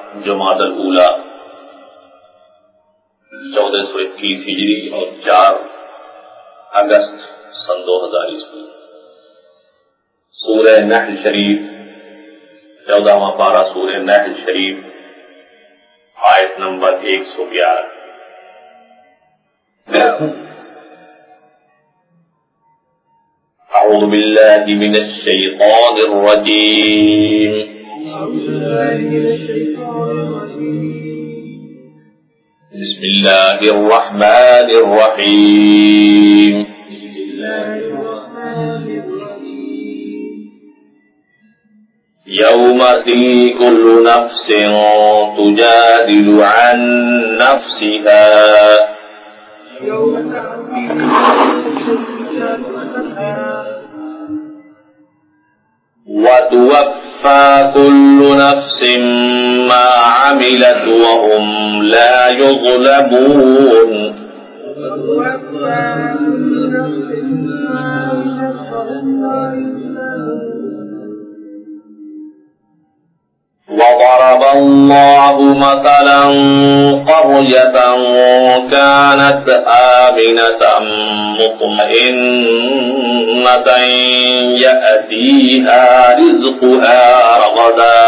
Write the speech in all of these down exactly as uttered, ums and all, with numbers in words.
जमात अल-ऊला चौदह सौ इक्कीस हिजरी और चार अगस्त सन दो हजार ईस्वी। सूरह नहल शरीफ चौदहवां पारा सूरह नहल शरीफ आयत नंबर एक सौ ग्यारह। अऊज़ु बिल्लाहि मिनश शैतानिर रजीम। बिस्मिल्लाहिर रहमानिर रहीम। यौमइज़िन कुल्लु नफ्सिन तुजादिलु अन नफ्सिहा वतुवफ़्फ़ा कुल्लु नफ्सिन मा अमिलत वहुम ला युज़्लमून। وضرب الله مثلا قرية كانت آمنة مطمئنة يأتيها رزقها رغدا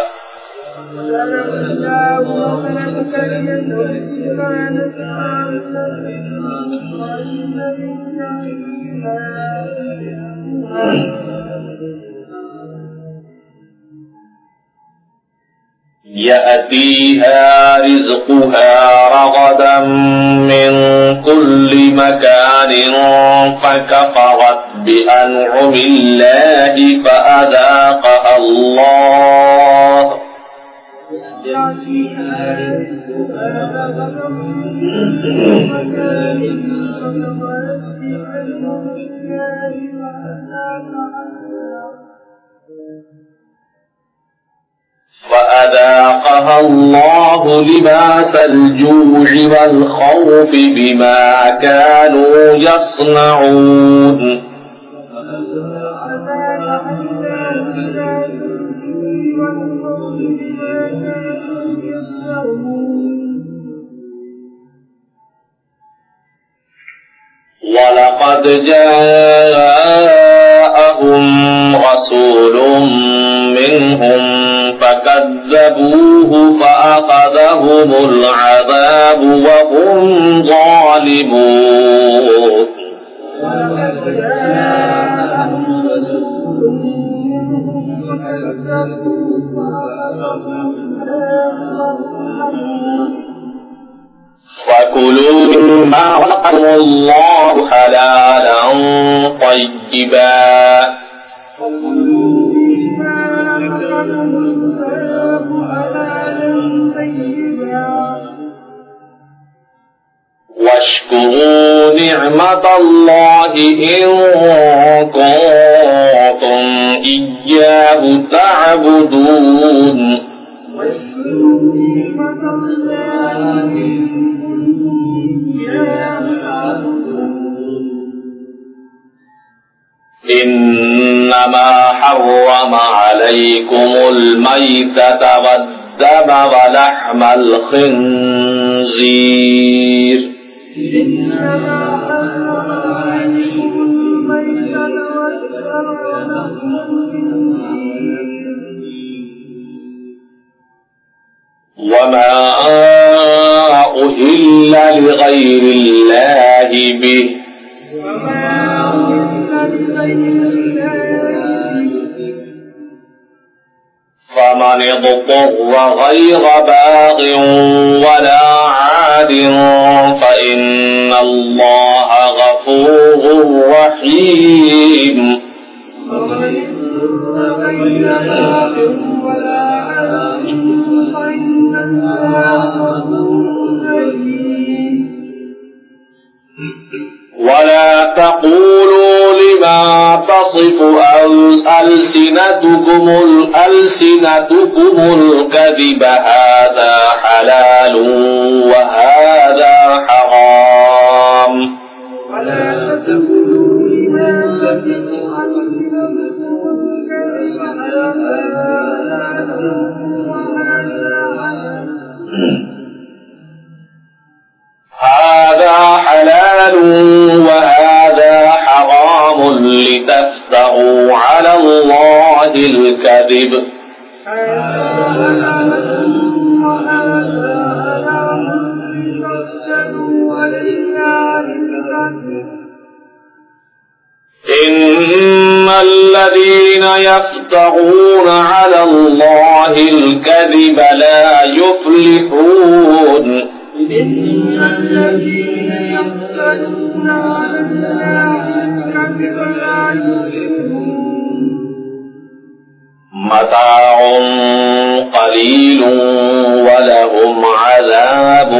يأتيها رزقها رغدا من كل مكان فكفرت بأنعم الله فأذاقها الله فأذاقها الله لباس الجوع والخوف بما كانوا يصنعون ولقد جاءهم رسول منهم فكذبوه فأخذهم العذاب وهم ظالمون فكلوا مما رزقكم الله حلالا طيبا واشكروا نعمة الله إن كنتم إياه تعبدون إنما حرم عليكم الميتة والدم ولحم الخنزير وما أهل لغير الله به فمن اضطر غير باغ ولا عاد فإن الله غفور رحيم ولا تقولوا لما تصف ألسنتكم ألسنتكم الكذب هذا حلال وهذا حرام ولا تقولوا لما تصف ألسنتكم الكذب هذا حلال وهذا حرام هذا حلال وهذا حرام لتفتروا على الله الكذب إن الذين يفترون على الله الكذب لا يفلحون إن الذين يفترون على الله الكذب لا يفلحون متاع قليل ولهم عذاب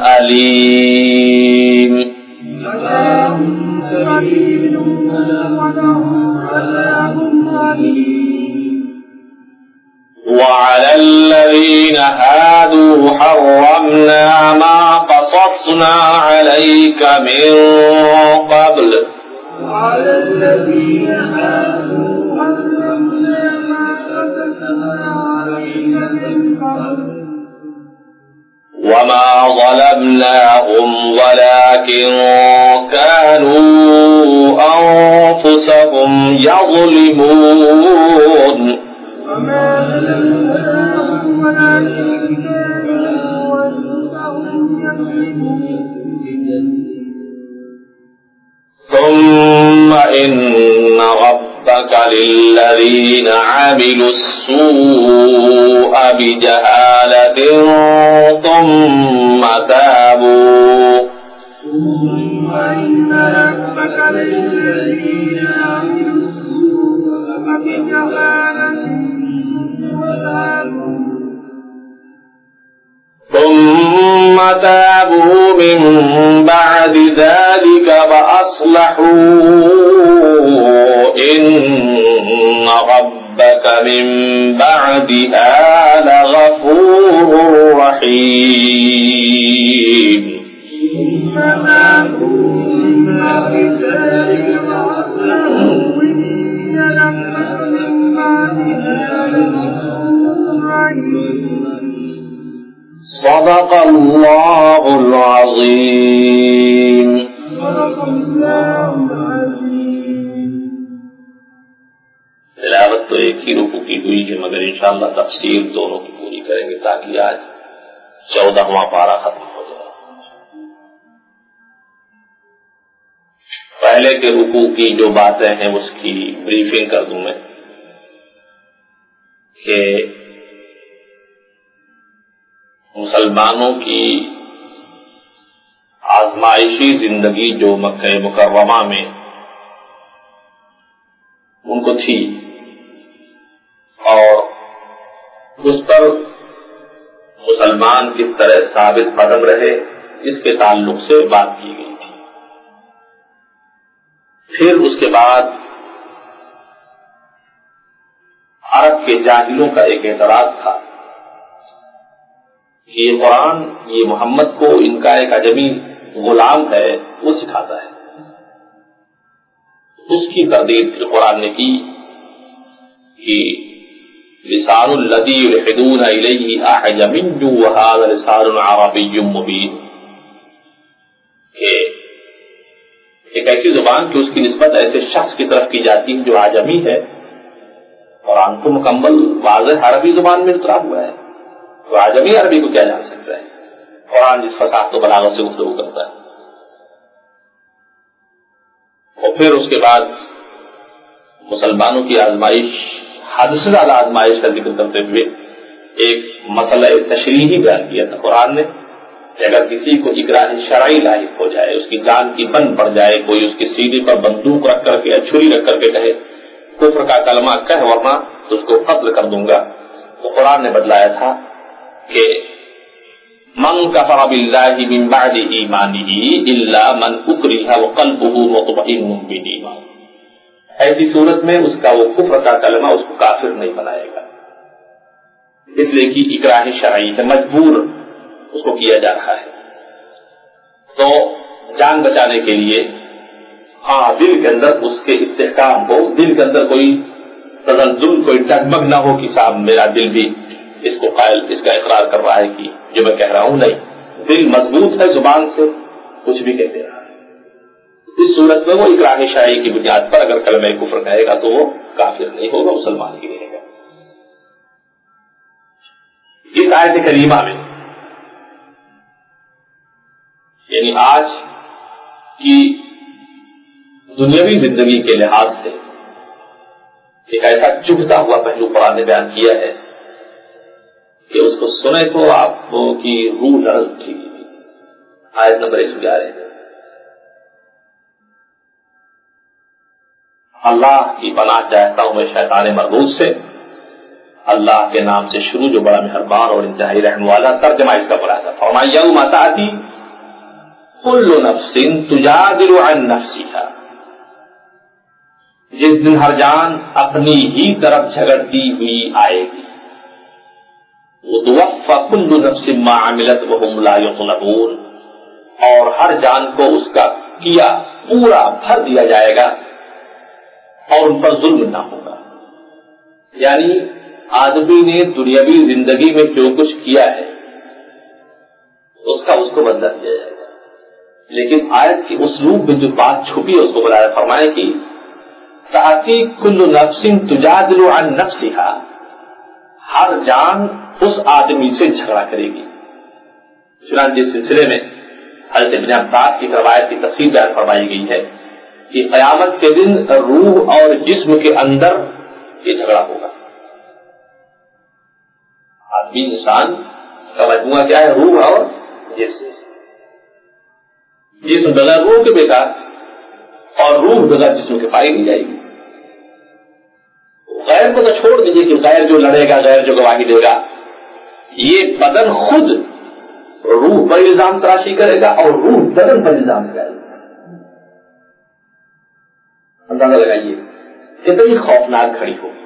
أليم متاع قليل ولهم عذاب أليم وعلى الذين هادوا حرمنا ما قصصنا عليك من قبل وعلى الذين هادوا حرمنا ما قصصنا عليك من قبل وما ظلمناهم ولكن كانوا أنفسهم يظلمون وما ظلمناهم ولكن كانوا أنفسهم يظلمون ثم إن ربك للذين عملوا السوء بجهالة ثم تابوا ثم إن ربك للذين عملوا السوء بجهالة ثم تابوا من بعد ذلك فأصلحوا إن ربك من بعدها لغفور رحيم ثم تابوا من بعد ذلك فأصلحوا إن ربك من بعدها لغفور رحيم صدق الله العظيم. صدق الله العظيم. تلاوت تو ایک ہی رکوع کی ہوئی ہے مگر انشاءاللہ تفسیر دونوں کی پوری کریں گے تاکہ آج چودہواں پارہ ختم ہو جائے. پہلے کے رکوع کی جو باتیں ہیں اس کی بریفنگ کر دوں میں کہ مسلمانوں کی آزمائشی زندگی جو مکہ مکرمہ میں ان کو تھی اور اس پر مسلمان کس طرح ثابت قدم رہے اس کے تعلق سے بات کی گئی تھی. پھر اس کے بعد عرب کے جاہلوں کا ایک اعتراض تھا کہ یہ قرآن یہ محمد کو ان کا ایک عجمی غلام ہے وہ سکھاتا ہے. اس کی تردید قرآن نے کی کہ لسان الذی یلحدون الیہ اعجمی وہذا لسان عربی مبین، کہ ایک ایسی زبان کہ اس کی نسبت ایسے شخص کی طرف کی جاتی ہے جو اعجمی ہے، قرآن تو مکمل واضح عربی زبان میں اترا ہوا ہے، تو اعجمی عربی کو کیا جان سکتا ہے؟ قرآن جس فصاحت و بلاغت سے گفتگو کرتا ہے. اور پھر اس کے بعد مسلمانوں کی آزمائش، حد سے زیادہ آزمائش کا ذکر کرتے ہوئے ایک مسئلہ تشریحی بیان کیا تھا قرآن نے کہ اگر کسی کو اکراہ شرعی لاحق ہو جائے، اس کی جان کی بن پڑ جائے، کوئی اس کے سینے پر بندوق رکھ کر کے یا چھری رکھ کر کے کہے کفر کا کلمہ کہہ ورنہ تو اس کو قتل کر دوں گا، تو قرآن نے بتلایا تھا کہ من کفر باللہ من بعد ایمانہ الا من اکرہ وقلبہ مطمئن بالایمان، ایسی صورت میں اس کا وہ کفر کا کلمہ اس کو کافر نہیں بنائے گا، اس لیے کہ اکراہ شرعی ہے، مجبور اس کو کیا جا رہا ہے. تو جان بچانے کے لیے ہاں دل کے اندر اس کے استحکام ہو، دل کے اندر کوئی تزلزل، کوئی ڈگمگ نہ ہو کہ صاحب میرا دل بھی اس کو قائل اس کا اقرار کر رہا ہے کہ جو میں کہہ رہا ہوں نہیں, دل مضبوط ہے, زبان سے کچھ بھی کہتے رہا ہے. اس صورت میں وہ اکراہ شرعی کی بنیاد پر اگر کلمہ کفر کہے گا تو وہ کافر نہیں ہوگا, مسلمان ہی رہے گا. اس آیت کریمہ میں یعنی آج کی دنیاوی زندگی کے لحاظ سے ایک ایسا چبھتا ہوا پہلو قرآن نے بیان کیا ہے کہ اس کو سنے تو آپ کی روح لرز اٹھے گی. آیت نمبر ایک سو گیارہ ہے. اللہ کی پناہ چاہتا ہوں میں شیطان مردود سے, اللہ کے نام سے شروع جو بڑا مہربان اور انتہائی رحم والا. ترجمہ اس کا خلاصہ فرمایا یوم تأتی کل نفس تجادل عن نفسها, جس دن ہر جان اپنی ہی طرف جھگڑتی ہوئی آئے گی. وتوفى كل نفس ما عملت وهم لا يظلمون, اور ہر جان کو اس کا کیا پورا بھر دیا جائے گا اور ان پر ظلم نہ ہوگا. یعنی آدمی نے دنیاوی زندگی میں جو کچھ کیا ہے اس کا اس کو بدلہ دیا جائے گا. لیکن آیت کی اسلوب میں جو بات چھپی ہے اس کو بلایا فرمایا کہ تأتی کل نفس تجادل عن نفسها, ہر جان اس آدمی سے جھگڑا کرے گی. چنانچہ اس سلسلے میں حضرت ابن عباس کی روایت کی تفصیل بیان فرمائی گئی ہے کہ قیامت کے دن روح اور جسم کے اندر یہ جھگڑا ہوگا. آدمی انسان کا مجموعہ کیا ہے؟ روح اور جسم. جسم بغیر روح کے بیکار اور روح بغیر جسم کے پائی نہیں جائے گی. غیر کو تو چھوڑ دیجیے کہ غیر جو لڑے گا, غیر جو گواہی دے گا, یہ بدن خود روح پر الزام تراشی کرے گا اور روح بدن پر الزام لگائے گا. اندازہ لگائیے کتنی خوفناک گھڑی ہوگی.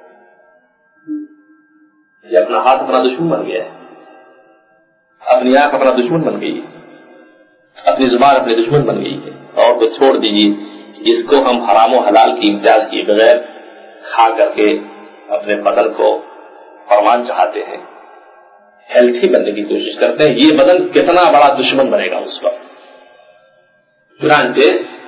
یہ اپنا ہاتھ اپنا دشمن بن گیا ہے, اپنی آنکھ اپنا دشمن بن گئی ہے, اپنی زبان اپنے دشمن بن گئی ہے. اور تو چھوڑ دیجیے جس کو ہم حرام و حلال کی امتیاز کیے بغیر کھا کر کے اپنے بدن کو فرمان چاہتے ہیں, ہیلتھی بننے کی کوشش کرتے ہیں, یہ بدن کتنا بڑا دشمن بنے گا اس وقت. چنانچہ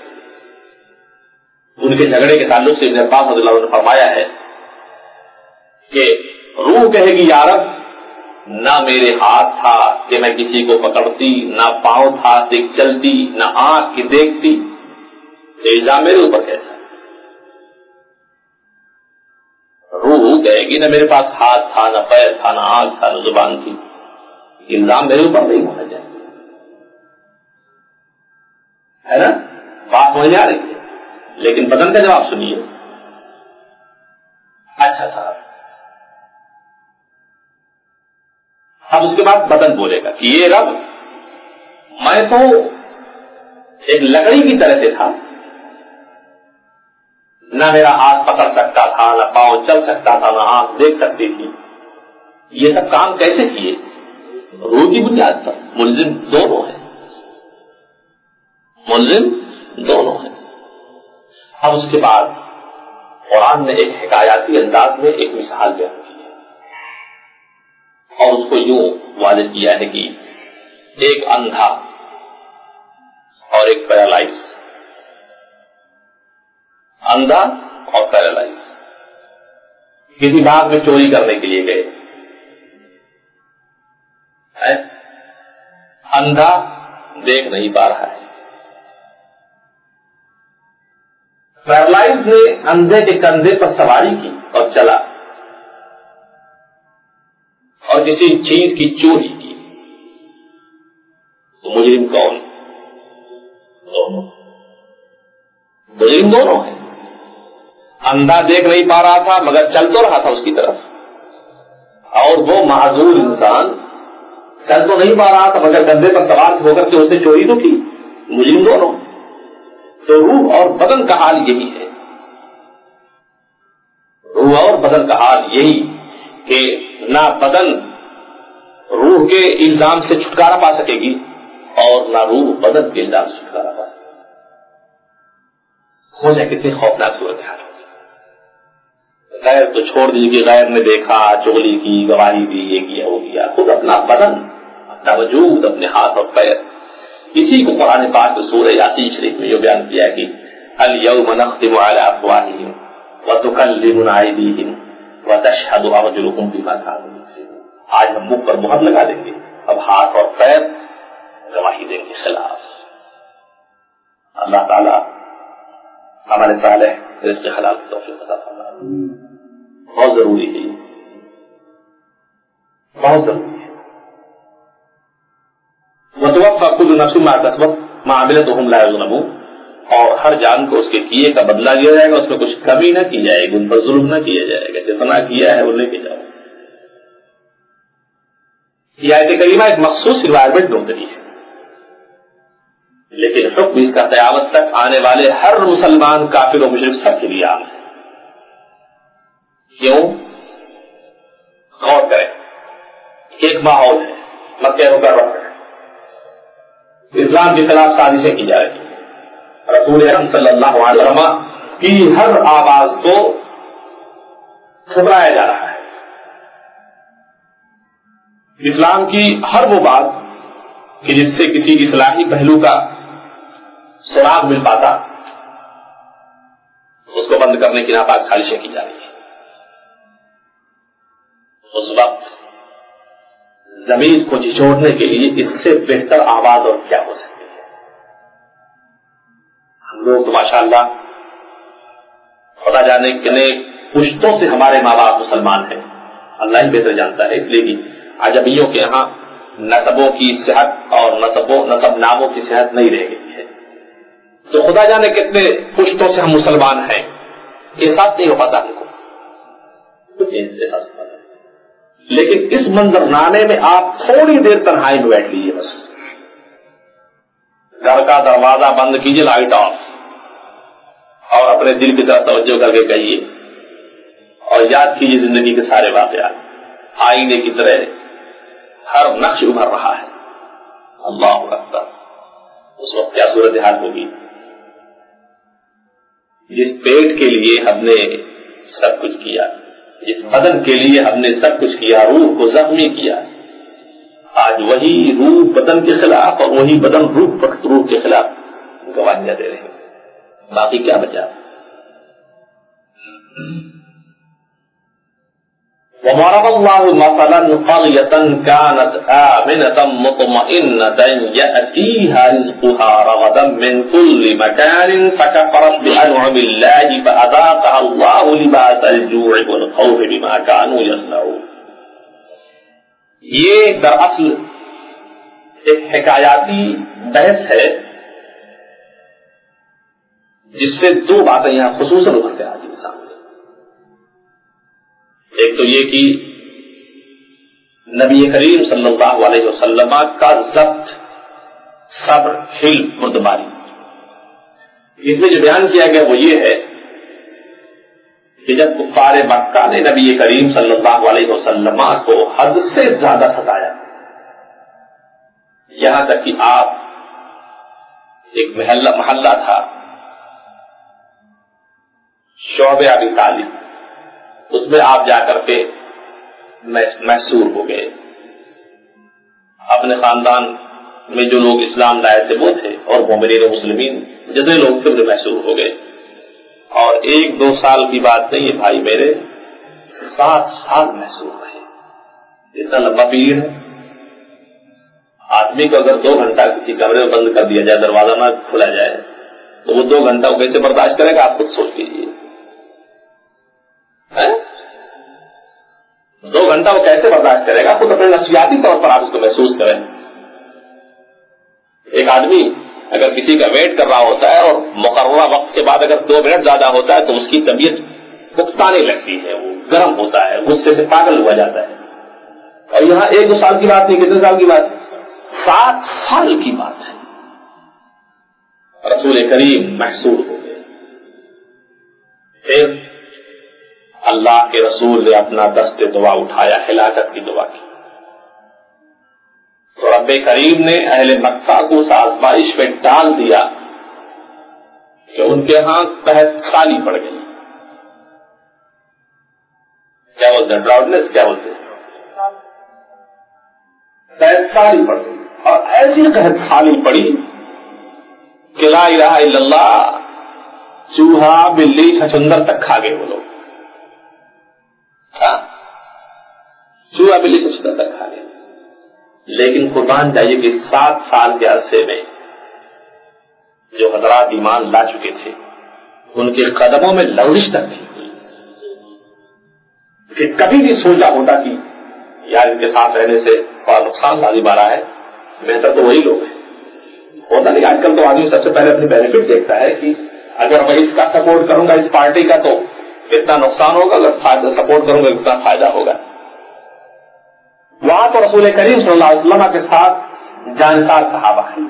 ان کے جھگڑے کے تعلق سے ابن عباس رضی اللہ عنہ نے فرمایا ہے کہ روح کہے گی یا رب, نہ میرے ہاتھ تھا کہ میں کسی کو پکڑتی, نہ پاؤں تھا کہ چلتی, نہ آنکھ کی دیکھتی, تو الزام میرے اوپر کیسا؟ روح کہے گی نہ میرے پاس ہاتھ تھا, نہ پیر تھا, نہ آنکھ تھا, نہ زبان تھی, الزام میرے اوپر نہیں ہونا چاہیے. ہے نا بات مجھے آ رہی ہے. لیکن بدن کا جواب سنیے. اچھا صاحب, اب اس کے بعد بدن بولے گا کہ یہ رب میں تو ایک لکڑی کی طرح سے تھا, نہ میرا ہاتھ پکڑ سکتا تھا, نہ پاؤں چل سکتا تھا, نہ آنکھ دیکھ سکتی تھی. یہ سب کام کیسے کیے؟ روح کی بنیاد پر. ملزم دونوں ہیں, ملزم دونوں ہیں. اب اس کے بعد قرآن نے ایک حکایاتی انداز میں ایک مثال بیان کی ہے اور اس کو یوں واضح کیا ہے کہ ایک اندھا اور ایک پیرالائز, اندھا اور پیرالائز کسی باغ میں چوری کرنے کے لیے گئے. اندھا دیکھ نہیں پا رہا ہے, پیرالائز نے اندھے کے کندھے پر سواری کی اور چلا اور کسی چیز کی چوری کی. تو مجرم کون؟ دونوں. مجرم دونوں ہیں. اندھا دیکھ نہیں پا رہا تھا مگر چل تو رہا تھا اس کی طرف, اور وہ معذور انسان چل تو نہیں پا رہا تھا مگر کندھے پر سوار ہو کر کے اس نے چوری تو کی. مجرم دونوں. تو روح اور بدن کا حال یہی ہے. روح اور بدن کا حال یہی کہ نہ بدن روح کے الزام سے چھٹکارا پا سکے گی اور نہ روح بدن کے الزام سے چھٹکارا پا سکے گی. سوچیں کتنی خوفناک صورت حال ہوگی. غیر تو چھوڑ دیجیے کہ غیر نے دیکھا، چغلی کی، گواہی دی، یہ کیا وہ کیا، خود اپنا بدن، اپنا وجود، اپنے ہاتھ اور پیر. اسی کو قرآن پاک سورہ یاسین شریف میں یہ بیان کیا کہ الیوم نختم علی افواہہم وتکلمنا ایدیہم وتشہد ارجلہم بما کانوا یکسبون. آج ہم منہ پر مہر لگا دیں گے، اب ہاتھ اور پیر گواہی دیں گے خلاف. اللہ تعالی عمل صالح رزق حلال کی توفیق عطا فرمائے. بہت ضروری ہے، بہت ضروری ہے. وتوفى كل نفس ما كسبت ما عملت وهم لا يظلمون. اور ہر جان کو اس کے کیے کا بدلہ دیا جائے گا، اس میں کچھ کمی نہ کی جائے گی، ان پر ظلم نہ کیا جائے گا، جتنا کیا ہے وہ لے کے جاؤ. یہ آیت کریمہ ایک مخصوص انوائرمنٹ میں اتری ہے، لیکن حکم اس کا قیامت تک آنے والے ہر مسلمان کافر و مشرک سب کے لیے عام ہے. کیوں؟ غور کریں. ایک ماحول ہے، مکہ مکرمہ ہے، اسلام کے خلاف سازشیں کی جا رہی ہیں، رسول اکرم صلی اللہ علیہ وسلم کی ہر آواز کو ٹھکرایا جا رہا ہے. اسلام کی ہر وہ بات کہ جس سے کسی اصلاحی پہلو کا سراغ مل پاتا، اس کو بند کرنے کی ناپاک سازشیں کی جا رہی ہیں. اس وقت زمین کو جھنجھوڑنے کے لیے اس سے بہتر آواز اور کیا ہو سکتی ہے؟ ہم لوگ تو ماشاءاللہ خدا جانے کتنے پشتوں سے ہمارے ماں باپ مسلمان ہیں، اللہ ہی بہتر جانتا ہے. اس لیے کہ عجمیوں کے یہاں نسبوں کی صحت اور نسبوں نسب ناموں کی صحت نہیں رہ گئی ہے. تو خدا جانے کتنے پشتوں سے ہم مسلمان ہیں، احساس نہیں ہو پاتا ہم کو، کچھ احساس ہو پاتا. لیکن اس منظرنامے میں آپ تھوڑی دیر تنہائی میں بیٹھ لیجیے، بس گھر کا دروازہ بند کیجیے، لائٹ آف، اور اپنے دل کی طرف توجہ کر کے کہیے اور یاد کیجیے زندگی کے سارے واقعات. آئینے کی طرح ہر نقش ابھر رہا ہے. اللہ اکبر. اس وقت کیا صورتحال ہوگی؟ جس پیٹ کے لیے ہم نے سب کچھ کیا، جس بدن کے لیے ہم نے سب کچھ کیا، روح کو زخمی کیا، آج وہی روح بدن کے خلاف اور وہی بدن روح روح کے خلاف گواہیاں دے رہے ہیں. باقی کیا بچا؟ وَضَرَبَ اللَّهُ مَثَلًا قَرْيَةً كَانَتْ آمِنَةً مُطْمَئِنَّةً يَأْتِيهَا رِزْقُهَا رَغَدًا مِنْ كُلِّ مَكَانٍ فَكَفَرَتْ بِأَنْعُمِ اللَّهِ فَأَذَاقَهَا اللَّهُ لِبَاسَ الْجُوعِ وَالْخَوْفِ بِمَا كَانُوا يَصْنَعُونَ. یہ دراصل ایک حکایاتی بحث ہے جس سے دو باتیں یہاں خصوصاً ابھر کے آتی ہیں سامنے. ایک تو یہ کہ نبی کریم صلی اللہ علیہ وسلم کا ضبط، صبر، حلم، مردماری. اس میں جو بیان کیا گیا وہ یہ ہے کہ جب کفار مکہ نے نبی کریم صلی اللہ علیہ وسلم کو حد سے زیادہ ستایا، یہاں تک کہ آپ ایک محلہ محلہ تھا شعبہ ابی طالب، اس میں آپ جا کر کے محصور ہو گئے. اپنے خاندان میں جو لوگ اسلام لائے تھے وہ تھے، اور مومنین و مسلمین جتنے لوگ تھے وہ محصور ہو گئے. اور ایک دو سال کی بات نہیں ہے بھائی میرے، سات سال محصور رہے. اتنا لمبا پیریڈ ہے. آدمی کو اگر دو گھنٹہ کسی کمرے میں بند کر دیا جائے، دروازہ نہ کھولا جائے، تو وہ دو گھنٹہ وہ کیسے برداشت کرے گا؟ آپ خود سوچ لیجیے. دو گھنٹہ وہ کیسے برداشت کرے گا؟ خود اپنے نفسیاتی طور پر آپ اس کو محسوس کریں. ایک آدمی اگر کسی کا ویٹ کر رہا ہوتا ہے اور مقررہ وقت کے بعد اگر دو منٹ زیادہ ہوتا ہے تو اس کی طبیعت پختانے لگتی ہے، وہ گرم ہوتا ہے، غصے سے پاگل ہوا جاتا ہے. اور یہاں ایک دو سال کی بات نہیں، کتنے سال کی بات؟ سات سال کی بات ہے. رسول کریم محصور ہو گئے. پھر اللہ کے رسول نے اپنا دست دعا اٹھایا، ہلاکت کی دعا کی. تو رب کریم نے اہل مکہ کو اس آزمائش میں ڈال دیا کہ ان کے ہاں قحط سالی پڑ گئی. کیا بولتے ہیں ڈراؤڈنس کیا بولتے ہیں قحط سالی پڑ گئی اور ایسی قحط سالی پڑی کہ لا الہ الا اللہ چوہا بلی چھچندر تک کھا گئے وہ لوگ. ہاں چوہا بلی چھچندر تک کھا گئے. لیکن قربان جائیے کہ سات سال کے عرصے میں جو حضرات ایمان لا چکے تھے ان کے قدموں میں لغزش تک نہیں ہوئی. کہ کبھی بھی سوچا ہوتا کہ یار ان کے ساتھ رہنے سے بڑا نقصان لازم آ رہا ہے, بہتر تو وہی لوگ ہیں. ہوتا نہیں آج کل تو آدمی سب سے پہلے اپنی بینیفٹ دیکھتا ہے کہ اگر میں اس کا سپورٹ کروں گا اس پارٹی کا تو کتنا نقصان ہوگا, اگر سپورٹ کروں گا کتنا فائدہ ہوگا. وہاں تو رسول کریم صلی اللہ علیہ وسلم کے ساتھ جانسار صحابہ ہیں.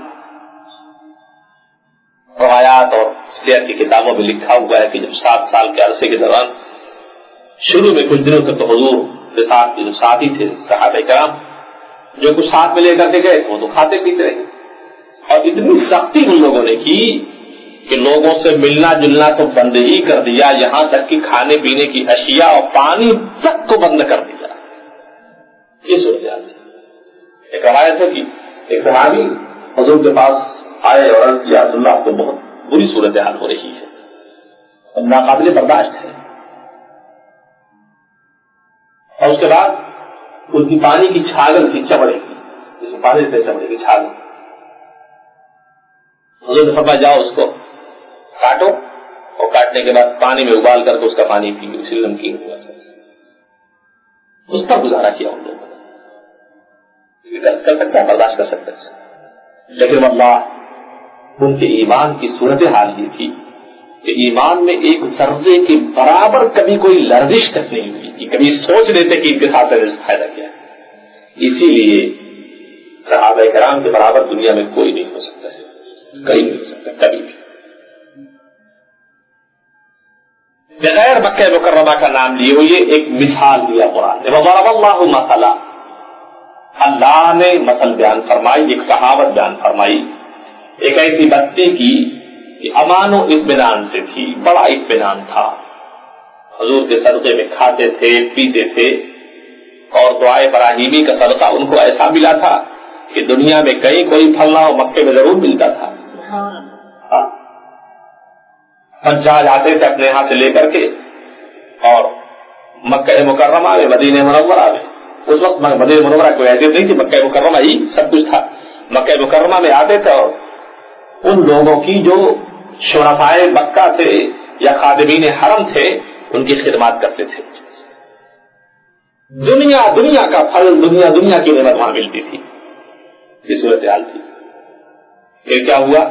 روایات اور سیر کی کتابوں میں لکھا ہوا ہے کہ جب سات سال کے عرصے کے دوران شروع میں کچھ دنوں تک تو حضور کے ساتھ جو ساتھی تھے صحابہ کرام جو کچھ ساتھ میں لے کر کے گئے وہ تو کھاتے پیتے رہے, اور اتنی سختی ان لوگوں نے کی کہ لوگوں سے ملنا جلنا تو بند ہی کر دیا, یہاں تک کہ کھانے پینے کی اشیاء اور پانی تک کو بند کر دیا. یہ صورتحال تھی. ایک روایت ہے کہ ایک صحابی حضور کے پاس آئے اور عرض کیا رسول اللہ کو بہت بری صورتحال ہو رہی ہے اور ناقابل برداشت ہے. اور اس کے بعد ان کی پانی کی چھاگل تھی چمڑے کی, جس میں پانی تھے چمڑے کی چھاگل. حضور نے فرمایا جاؤ اس کو کاٹو اور کاٹنے کے بعد پانی میں ابال کر کے اس کا پانی پی, اسی نمکین ہوا تھا. اس پر گزارا کیا ان لوگوں نے, کر سکتا ہے برداشت کر سکتا ہے. لیکن اللہ ان کے ایمان کی صورتحال یہ تھی کہ ایمان میں ایک ذرے کے برابر کبھی کوئی لرزش تک نہیں ہوئی کہ کبھی سوچ لیتے کہ ان کے ساتھ رہنے سے فائدہ کیا ہے. اسی لیے صحابہ کرام کے برابر دنیا میں کوئی نہیں ہو سکتا ہے, کہیں نہیں ہو سکتا کبھی بھی. بغیر مکہ مکرمہ کا نام لیے ہوئے ایک مثال دیا قرآن نے. وضرب اللہ مثلا, اللہ نے مثل بیان فرمائی, ایک کہاوت بیان فرمائی ایک ایسی بستی کی کہ امان و اطمینان سے تھی, بڑا اطمینان تھا, حضور کے صدقے میں کھاتے تھے پیتے تھے, اور دعائے ابراہیمی کا صدقہ ان کو ایسا ملا تھا کہ دنیا میں کہیں کوئی پھل نہ ہو مکے میں ضرور ملتا تھا. حجاج آتے تھے اپنے یہاں سے لے کر کے اور مکہ مکرمہ میں مدینہ منورہ میں, اس وقت مدینہ منورہ کوئی حیثیت نہیں تھی, مکہ مکرمہ ہی سب کچھ تھا. مکہ مکرمہ میں آتے تھے اور ان لوگوں کی جو شرفائے مکہ تھے یا خادمین حرم تھے ان کی خدمات کرتے تھے. دنیا دنیا کا پھل دنیا دنیا کی نعمت وہاں ملتی تھی. یہ صورتحال تھی. پھر کیا ہوا,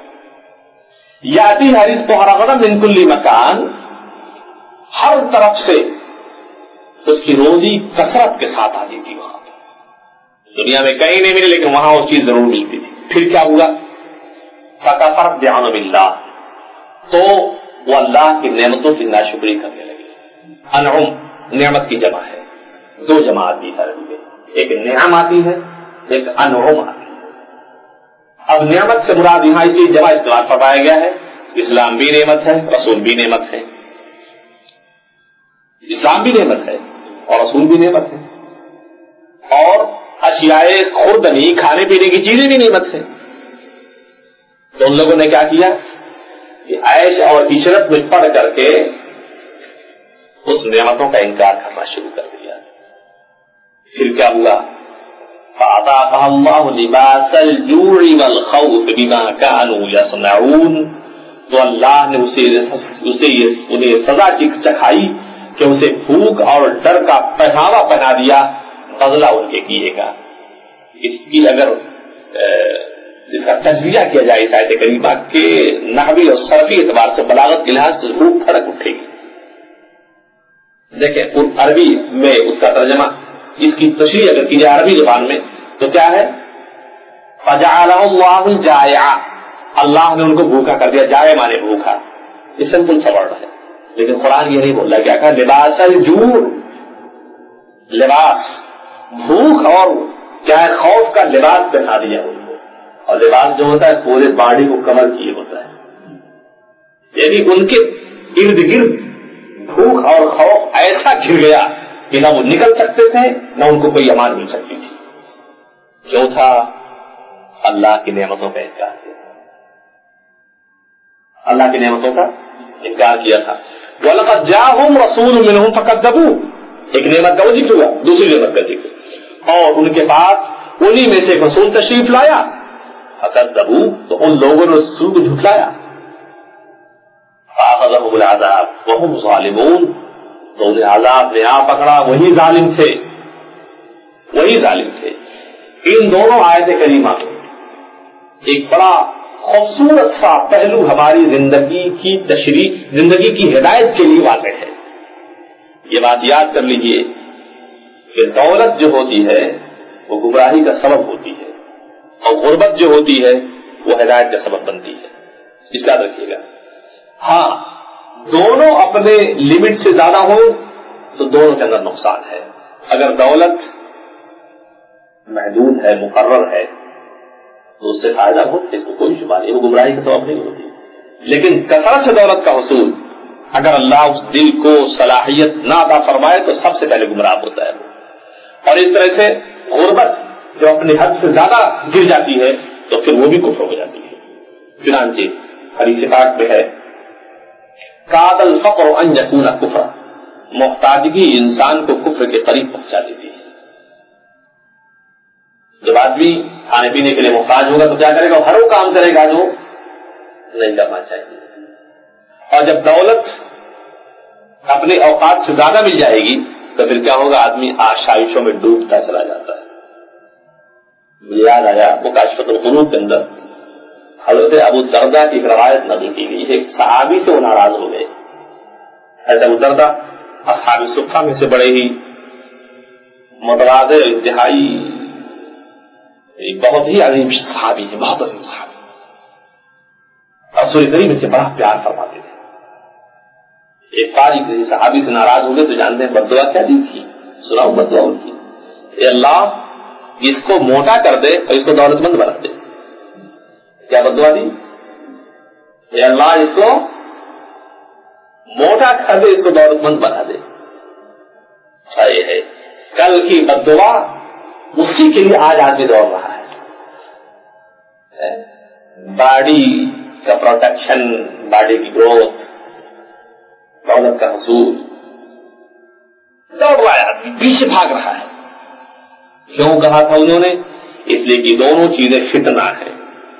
یاتی حریص کو ہر من کل مکان, ہر طرف سے اس کی روزی کثرت کے ساتھ آتی تھی. وہاں دنیا میں کہیں نہیں ملی لیکن وہاں وہ چیز ضرور ملتی تھی. پھر کیا ہوا, فکفر بانعم اللہ, تو وہ اللہ کی نعمتوں کی ناشکری کرنے لگے. انعم نعمت کی جمع ہے, دو جمع آتی ہے عربی میں, ایک نعم آتی ہے ایک انعم آتی ہے. اب نعمت سے مراد یہاں اس لیے جمع استعمال فرمایا گیا ہے, اسلام بھی نعمت ہے رسول بھی نعمت ہے. اسلام بھی نعمت ہے اور رسول بھی نعمت ہے, اور اشیاء خوردنی کھانے پینے کی چیزیں بھی نعمت ہے. تو ان لوگوں نے کیا کیا کہ عیش اور عشرت میں پڑھ کر کے اس نعمتوں کا انکار کرنا شروع کر دیا. پھر کیا ہوا, فَأَذَاقَهَا اللَّهُ لِبَاسَ الْجُوعِ وَالْخَوْفِ بِمَا كَانُوا يَصْنَعُونَ, تو اللہ نے اسے اسے انہیں سزا چکھائی کہ اسے بھوک اور ڈر کا پہناوا پہنا دیا بدلہ ان کے کیے گا. اس کی اگر اس کا تجزیہ کیا جائے اس آیت کریمہ کے نحوی اور صرفی اعتبار سے بلاغت کے لحاظ سے روح پھڑک اٹھے گی. دیکھیں عربی میں اس کا ترجمہ, اس کی تشریح اگر کی جائے عربی زبان میں تو کیا ہے, فَجَعَلَهُ اللَّهُ الْجَائِعَ, اللہ نے ان کو بھوکا کر دیا. جائے مانے بھوکا, یہ سمپل سا ورڈ ہے. لیکن قرآن یہ نہیں بول رہا, کیا کہا, لباس الجوع, لباس بھوک اور کیا ہے خوف کا لباس پہنا دیا ان کو. اور لباس جو ہوتا ہے پورے باڈی کو کور کیے ہوتا ہے, یعنی ان کے ارد گرد بھوک اور خوف ایسا گھر گیا کہ نہ وہ نکل سکتے تھے نہ ان کو کوئی امان مل سکتی تھی. کیوں تھا؟ اللہ کی نعمتوں کا انکار کیا, اللہ کی نعمتوں کا انکار کیا تھا. وَلَقَدْ جَاءَهُمْ رَسُولٌ مِّنْهُمْ فَكَذَّبُوهُ, ایک نعمت کا وہ ذکر ہوا, دوسری نعمت کا ذکر, اور ان کے پاس انہی میں سے ایک رسول تشریف لایا. فَكَذَّبُوهُ, تو ان لوگوں نے رسول کو جھٹلایا. فَأَخَذَهُمُ الْعَذَابُ وَهُمْ ظَالِمُونَ, تو انہیں عذاب نے آ پکڑا, وہی ظالم تھے, وہی ظالم تھے. ان دونوں آیت کریمہ میں ایک بڑا خوبصورت سا پہلو ہماری زندگی کی تشریح, زندگی کی ہدایت کے لیے واضح ہے. یہ بات یاد کر لیجئے کہ دولت جو ہوتی ہے وہ گمراہی کا سبب ہوتی ہے, اور غربت جو ہوتی ہے وہ ہدایت کا سبب بنتی ہے. اس کا یاد رکھیے گا. ہاں, دونوں اپنے لمٹ سے زیادہ ہو تو دونوں کے اندر نقصان ہے. اگر دولت محدود ہے, مقرر ہے, تو اس سے فائدہ ہوتا ہے, اس کو کوئی شبہ نہیں, وہ گمراہی کا سبب نہیں ہوتی. لیکن کثرت سے دولت کا حصول, اگر اللہ اس دل کو صلاحیت نہ عطا فرمائے تو سب سے پہلے گمراہ ہوتا ہے. اور اس طرح سے غربت جو اپنی حد سے زیادہ گر جاتی ہے تو پھر وہ بھی کفر ہو جاتی ہے. چنانچہ حدیث پاک میں ہے کاد الفقر ان یکون کفر, محتاجگی انسان کو کفر کے قریب پہنچا دیتی ہے. جب آدمی کھانے پینے کے لیے محتاج ہوگا تو کیا کرے گا؟ ہر وہ کام کرے گا جو نہیں کرنا چاہیے. اور جب دولت اپنے اوقات سے زیادہ مل جائے گی تو پھر کیا ہوگا؟ آدمی آشائشوں میں ڈوبتا چلا جاتا ہے. مجھے یاد آیا مکاشفۃ القلوب کے اندر حضرت ابو الدرداء کی ایک روایت نقل کی گئی. ایک صحابی سے وہ ناراض ہو گئے. حضرت ابو الدرداء اصحاب الصفہ میں سے بڑے ہی متواضع, انتہائی بہت ہی عظیم صحابی ہیں, بہت عظیم صحابی. رسول کریم سے بڑا پیار فرماتے تھے. ایک بار کسی صحابی سے ناراض ہو گئے تو جانتے ہیں بد دعا کیا دی تھی؟ سناؤ بد دعا کی, اے اللہ اس کو موٹا کر دے اور اس کو دولت مند بنا دے. کیا بد دعا دی؟ اے اللہ اس کو موٹا کر دے, اس کو دولت مند بنا دے. صحیح ہے, کل کی بد دعا اسی کے لیے آج آدمی دوڑ رہا ہے. باڈی کا پروٹیکشن, باڈی کی گروتھ, دولت کا حصول, دوڑ رہا ہے آدمی, پیچھے بھاگ رہا ہے. کیوں کہا تھا انہوں نے؟ اس لیے کہ دونوں چیزیں فتنہ ہیں.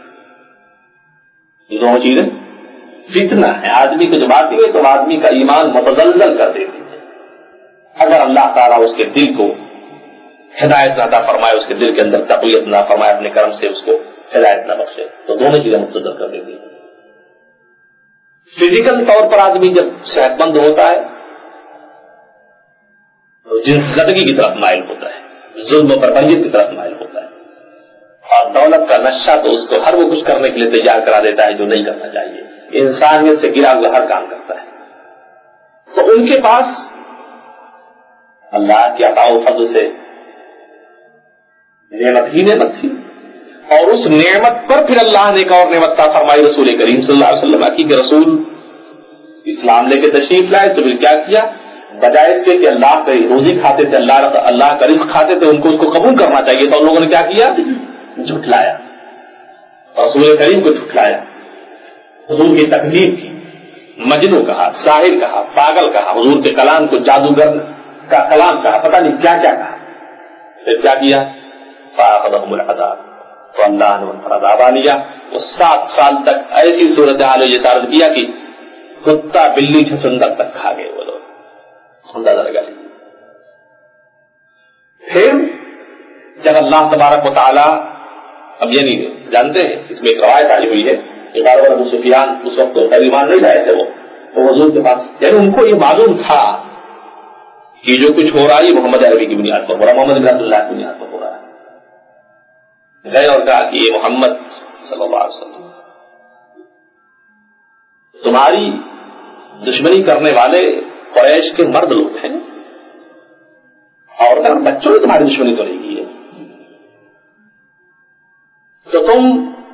دونوں چیزیں فتنہ ہے. آدمی کو جب آتی ہے تو آدمی کا ایمان متزلزل کر دیتی ہے. اگر اللہ تعالیٰ اس کے دل کو ہدایت نہ عطا فرمائے, اس کے دل کے اندر تقویت نہ فرمائے, اپنے کرم سے اس کو ہدایت نہ بخشے, تو دونوں چیزیں متزلزل کر دیتی ہیں. فزیکل طور پر آدمی جب صحت مند ہوتا ہے تو جنس زدگی کی طرف مائل ہوتا ہے, ظلم و بربریت کی طرف مائل ہوتا ہے, اور دولت کا نشہ تو اس کو ہر وہ کچھ کرنے کے لیے تیار کرا دیتا ہے جو نہیں کرنا چاہیے. انسانیت سے گرا ہوا ہر کام کرتا ہے. تو ان کے پاس اللہ کی عطا و فضل سے نعمت ہی نعمت تھی, اور اس نعمت پر پھر اللہ نے ایک اور نعمت کا فرمائی رسول کریم صلی اللہ علیہ وسلم کی کہ رسول اسلام لے کے تشریف لائے. تو پھر کیا کیا؟ بجائے اس کے کہ اللہ کا روزی کھاتے تھے, اللہ اللہ کا رزق کھاتے تھے, ان کو اس کو قبول کرنا چاہیے, تو ان لوگوں نے کیا کیا؟ جھٹلایا, رسول کریم کو جھٹلایا, حضور کی تکذیب کی, مجنون کہا, ساحر کہا, پاگل کہا, حضور کے کلام کو جادوگر کا کلام کہا, پتہ نہیں کیا کیا کہا. پھر کیا کیا؟ فأخذهم العذاب, تو اللہ نے ان پر عذاب آ لیا. وہ سات سال تک ایسی صورتحال جیسا عرض کیا کہ کتا بلی چھچندر تک کھا گئے وہ لوگ, اندازہ لگا لیجیے. پھر جب اللہ تبارک و تعالی, اب یہ نہیں جانتے ہیں, اس میں ایک روایت آئی ہوئی ہے کہ بار بار ابو سفیان اس وقت ایمان نہیں لائے تھے, وہ تو حضور کے پاس, یعنی ان کو یہ معلوم تھا کہ جو کچھ ہو رہا ہے محمد عربی کی بنیاد پر ہو رہا ہے, محمد بن عبداللہ کی بنیاد پر ہو رہا ہے. گئے اور کہا کہ یہ محمد صلی اللہ علیہ وسلم تمہاری دشمنی کرنے والے قریش کے مرد لوگ ہیں, اور بچوں نے تمہاری دشمنی تو نہیں کی ہے, تو تم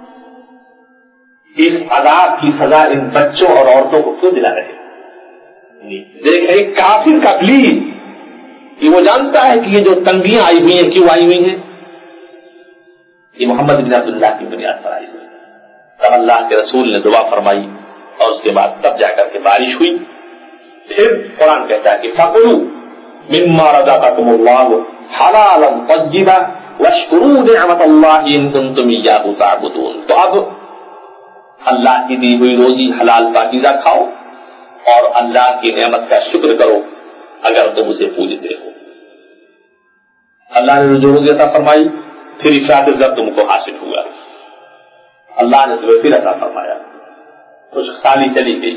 اس عذاب کی سزا ان بچوں اور عورتوں کو کیوں دلا رہے ہو؟ دیکھ ایک کافر کا پلیز کہ وہ جانتا ہے کہ یہ جو تنگیاں آئی ہوئی ہیں کیوں آئی ہوئی ہیں، یہ محمد بن عبداللہ کی بنیاد پر آئی ہوئی. تب اللہ کے رسول نے دعا فرمائی اور اس کے بعد تب جا کر کے بارش ہوئی. پھر قرآن کہتا ہے کہ فَكُلُوا مِمَّا رَزَقَكُمُ اللَّهُ حَلَالًا طَيِّبًا وَاشْكُرُوا نِعْمَتَ اللَّهِ إِن كُنتُمْ إِيَّاهُ تَعْبُدُونَ. تو اب اللہ کی دی ہوئی روزی حلال پاکیزہ کھاؤ اور اللہ کی نعمت کا شکر کرو اگر تم اسے پوجتے ہو. اللہ نے جو روزی عطا فرمائی پھر افراط زر تم کو حاصل ہوا. اللہ نے تمہیں پھر عطا فرمایا، خوش سالی چلی گئی،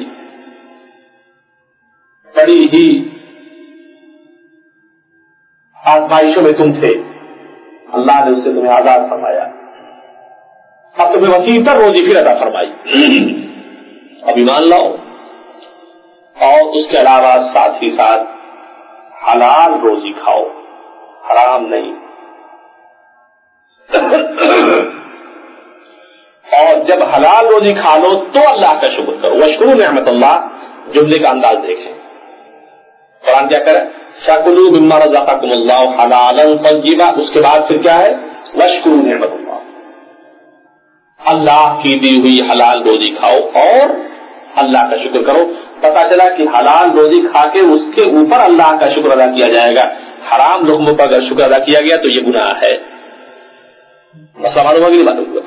بڑی ہی آزمائشوں میں تم تھے، اللہ نے اس سے تمہیں آزاد فرمایا. اب تمہیں وسیع تر روزی پھر عطا فرمائی. اب ایمان لاؤ اور اس کے علاوہ ساتھ ہی ساتھ حلال روزی کھاؤ، حرام نہیں. اور جب حلال روزی کھا لو تو اللہ کا شکر کرو. واشکروا نعمت اللہ جملے کا انداز دیکھیں. قرآن کیا کرے؟ فَكُلُوا مِمَّا رَزَقَكُمُ اللَّهُ حَلَالًا طَيِّبًا. اس کے بعد پھر کیا ہے؟ واشکروا نعمت اللہ. اللہ کی دی ہوئی حلال روزی کھاؤ اور اللہ کا شکر کرو. پتا چلا کہ حلال روزی کھا کے اس کے اوپر اللہ کا شکر ادا کیا جائے گا. حرام لقموں پر اگر شکر ادا کیا گیا تو یہ گناہ ہے. مسئلہ معلوم ہوگی بات ہوگا.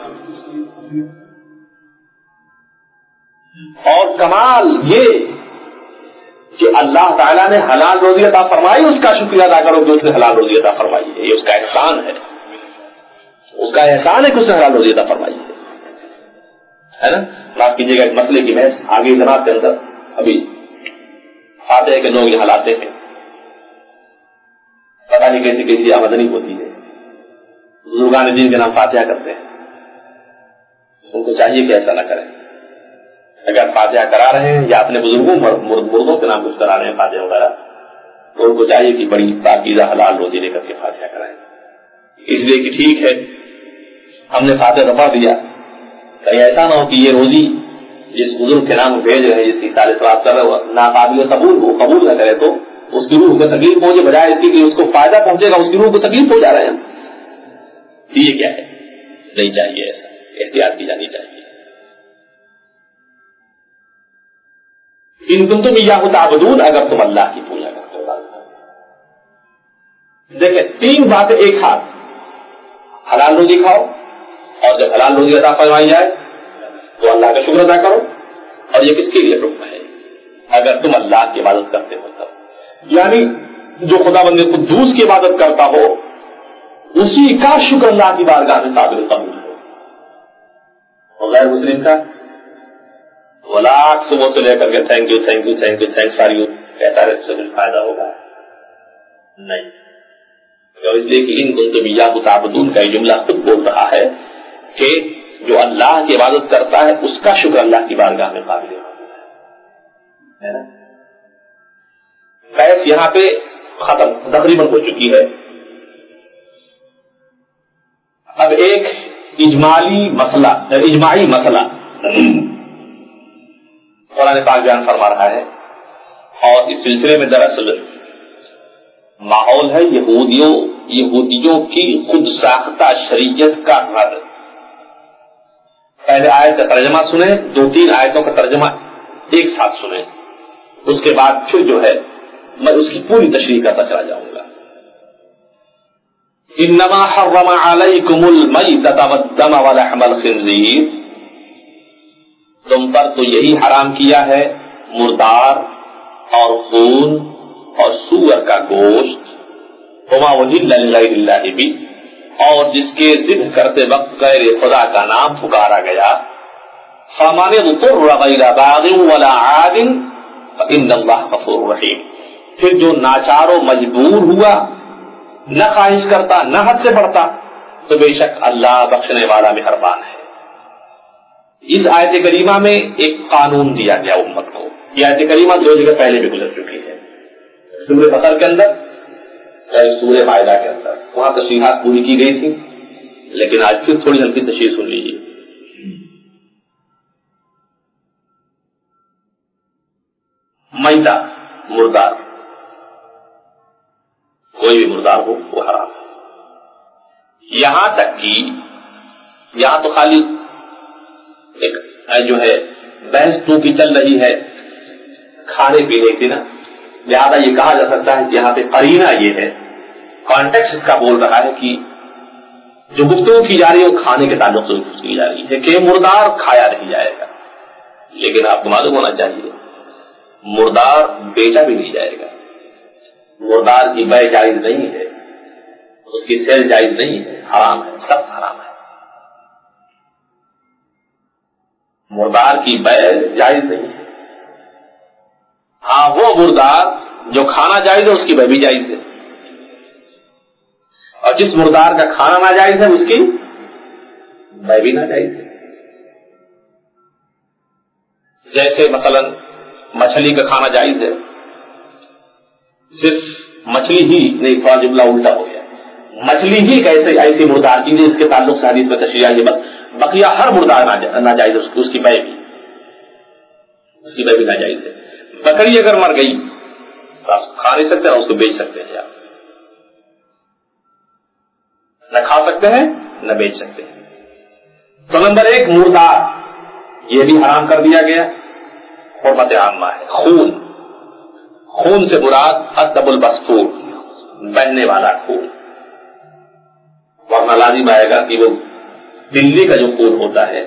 اور کمال یہ کہ اللہ تعالیٰ نے حلال روزی عطا فرمائی، اس کا شکریہ ادا کرو کہ اس نے حلال روزی عطا فرمائی ہے. یہ اس کا احسان ہے، اس کا احسان ہے کہ اس نے حلال روزی عطا فرمائی ہے. ہے نا؟ معاف کیجیے گا، ایک مسئلے کی بحث آگے جناب کے اندر ابھی فاتح کے لوگ یہاں لاتے ہیں، پتہ نہیں کیسی کیسی آمدنی ہوتی ہے. بزرگان دین کے نام فاتحہ کرتے ہیں، ان کو چاہیے کہ ایسا نہ کریں. اگر فاتحہ کرا رہے ہیں یا اپنے بزرگوں مردوں کے نام کچھ کرا رہے ہیں فاتحہ وغیرہ، تو ان کو چاہیے کہ بڑی پاکیزہ حلال روزی لے کر کے فاتحہ کرائیں. اس لیے کہ ٹھیک ہے ہم نے فاتحہ دفع دیا، کہیں ایسا نہ ہو کہ یہ روزی جس بزرگ کے نام بھیج رہے ہیں، جس کی سال سواب کر رہے ہو، ناقابل قبول ہو، قبول نہ کرے تو اس کی روح کو تکلیف پہنچے، بجائے اس کی کہ اس کو فائدہ پہنچے گا اس کی روح کو تکلیف پہنچا رہے ہیں. یہ کیا ہے؟ نہیں چاہیے ایسا، احتیاط کی جانی چاہیے. ان کنتم ایاہ تعبدون، اگر تم اللہ کی پوجا کرتے ہو. دیکھیں تین باتیں ایک ساتھ، حلال روزی کھاؤ اور جب حلال روزی عطا فرمائی جائے تو اللہ کا شکر ادا کرو. اور یہ کس کے لیے حکم ہے؟ اگر تم اللہ کی عبادت کرتے ہو تب. یعنی جو خدا بند قدوس کی عبادت کرتا ہو اسی کا شکر اللہ کی بارگاہ میں قابل قبول ہو. اور غیر مسلم کا وہ لاکھ صبح سے لے کر کے thank you thank you thank you thanks for you کہتا ہے، اس سے کچھ فائدہ ہوگا نہیں. اس لیے کہ ان کنتم ایاہ تعبدون کا یہ جملہ خود بول رہا ہے کہ جو اللہ کی عبادت کرتا ہے اس کا شکر اللہ کی بارگاہ میں قابل ہے. بحث یہاں پہ ختم تقریباً ہو چکی ہے. اب ایک اجمالی مسئلہ اجماعی مسئلہ قرآن پاک بیان فرما رہا ہے، اور اس سلسلے میں دراصل ماحول ہے یہودیوں یہودیوں کی خود ساختہ شریعت کا رد. پہلے آیت کا ترجمہ سنیں، دو تین آیتوں کا ترجمہ ایک ساتھ سنیں، اس کے بعد پھر جو ہے میں اس کی پوری تشریح کرتا چلا جاؤں گا. انما حرم علیکم المیتۃ والدم ولحم الخنزیر، تم پر تو یہی حرام کیا ہے مردار اور خون اور سور کا گوشت، وما اہل لغیر اللہ بھی، اور جس کے ذبح کرتے وقت غیر خدا کا نام پکارا گیا. فمن اضطر غیر باغ ولا عاد فإن اللہ غفور رحیم، پھر جو ناچار و مجبور ہوا، نہ خواہش کرتا نہ حد سے بڑھتا، تو بے شک اللہ بخشنے والا مہربان ہے. اس آیت کریمہ میں ایک قانون دیا گیا امت کو. یہ آیت کریمہ دو جگہ پہلے بھی گزر چکی ہے، سورہ بقرہ کے اندر اور سورہ مائدہ کے اندر. وہاں تشریحات پوری کی گئی تھی، لیکن آج پھر تھوڑی ہلکی تشریح سن لیجیے. میتہ مردار، کوئی بھی مردار ہو وہ حرام ہے. یہاں تک کہ یہاں تو خالی ایک جو ہے بحث تو کی چل رہی ہے کھانے پینے کی نا، لہٰذا یہ کہا جا سکتا ہے کہ یہاں پہ قرینہ یہ ہے، کانٹیکس اس کا بول رہا ہے کہ جو گفتگو کی جا رہی ہے وہ کھانے کے تعلق سے گفتگو کی جا رہی ہے کہ مردار کھایا نہیں جائے گا. لیکن آپ کو معلوم ہونا چاہیے مردار بیچا بھی نہیں جائے گا، مردار کی بیع جائز نہیں ہے، اس کی سیل جائز نہیں ہے، حرام ہے، سخت حرام ہے. مردار کی بیع جائز نہیں ہے. ہاں وہ مردار جو کھانا جائز ہے اس کی بیع بھی جائز ہے، اور جس مردار کا کھانا ناجائز ہے اس کی بیع بھی ناجائز ہے. جیسے مثلا مچھلی کا کھانا جائز ہے، صرف مچھلی ہی نہیں، تھوڑا جملہ الٹا ہو گیا، مچھلی ہی ایسے ایسی مردار کی جس کے تعلق سے حدیث میں تشریح آئی ہے، بس بقیہ ہر مردار ناجائز ہے، اس کی بیع بھی اس کی بیع بھی ناجائز ہے. بکری اگر مر گئی تو آپ کھا نہیں سکتے، نہ اس کو بیچ سکتے ہیں، آپ نہ کھا سکتے ہیں نہ بیچ سکتے ہیں. تو نمبر ایک مردار یہ بھی حرام کر دیا گیا، حرمت عامہ ہے. خون، خون سے مراد الدم المسفور، بہنے والا خون، ورنہ لازم آئے گا کہ وہ دلی کا جو خون ہوتا ہے،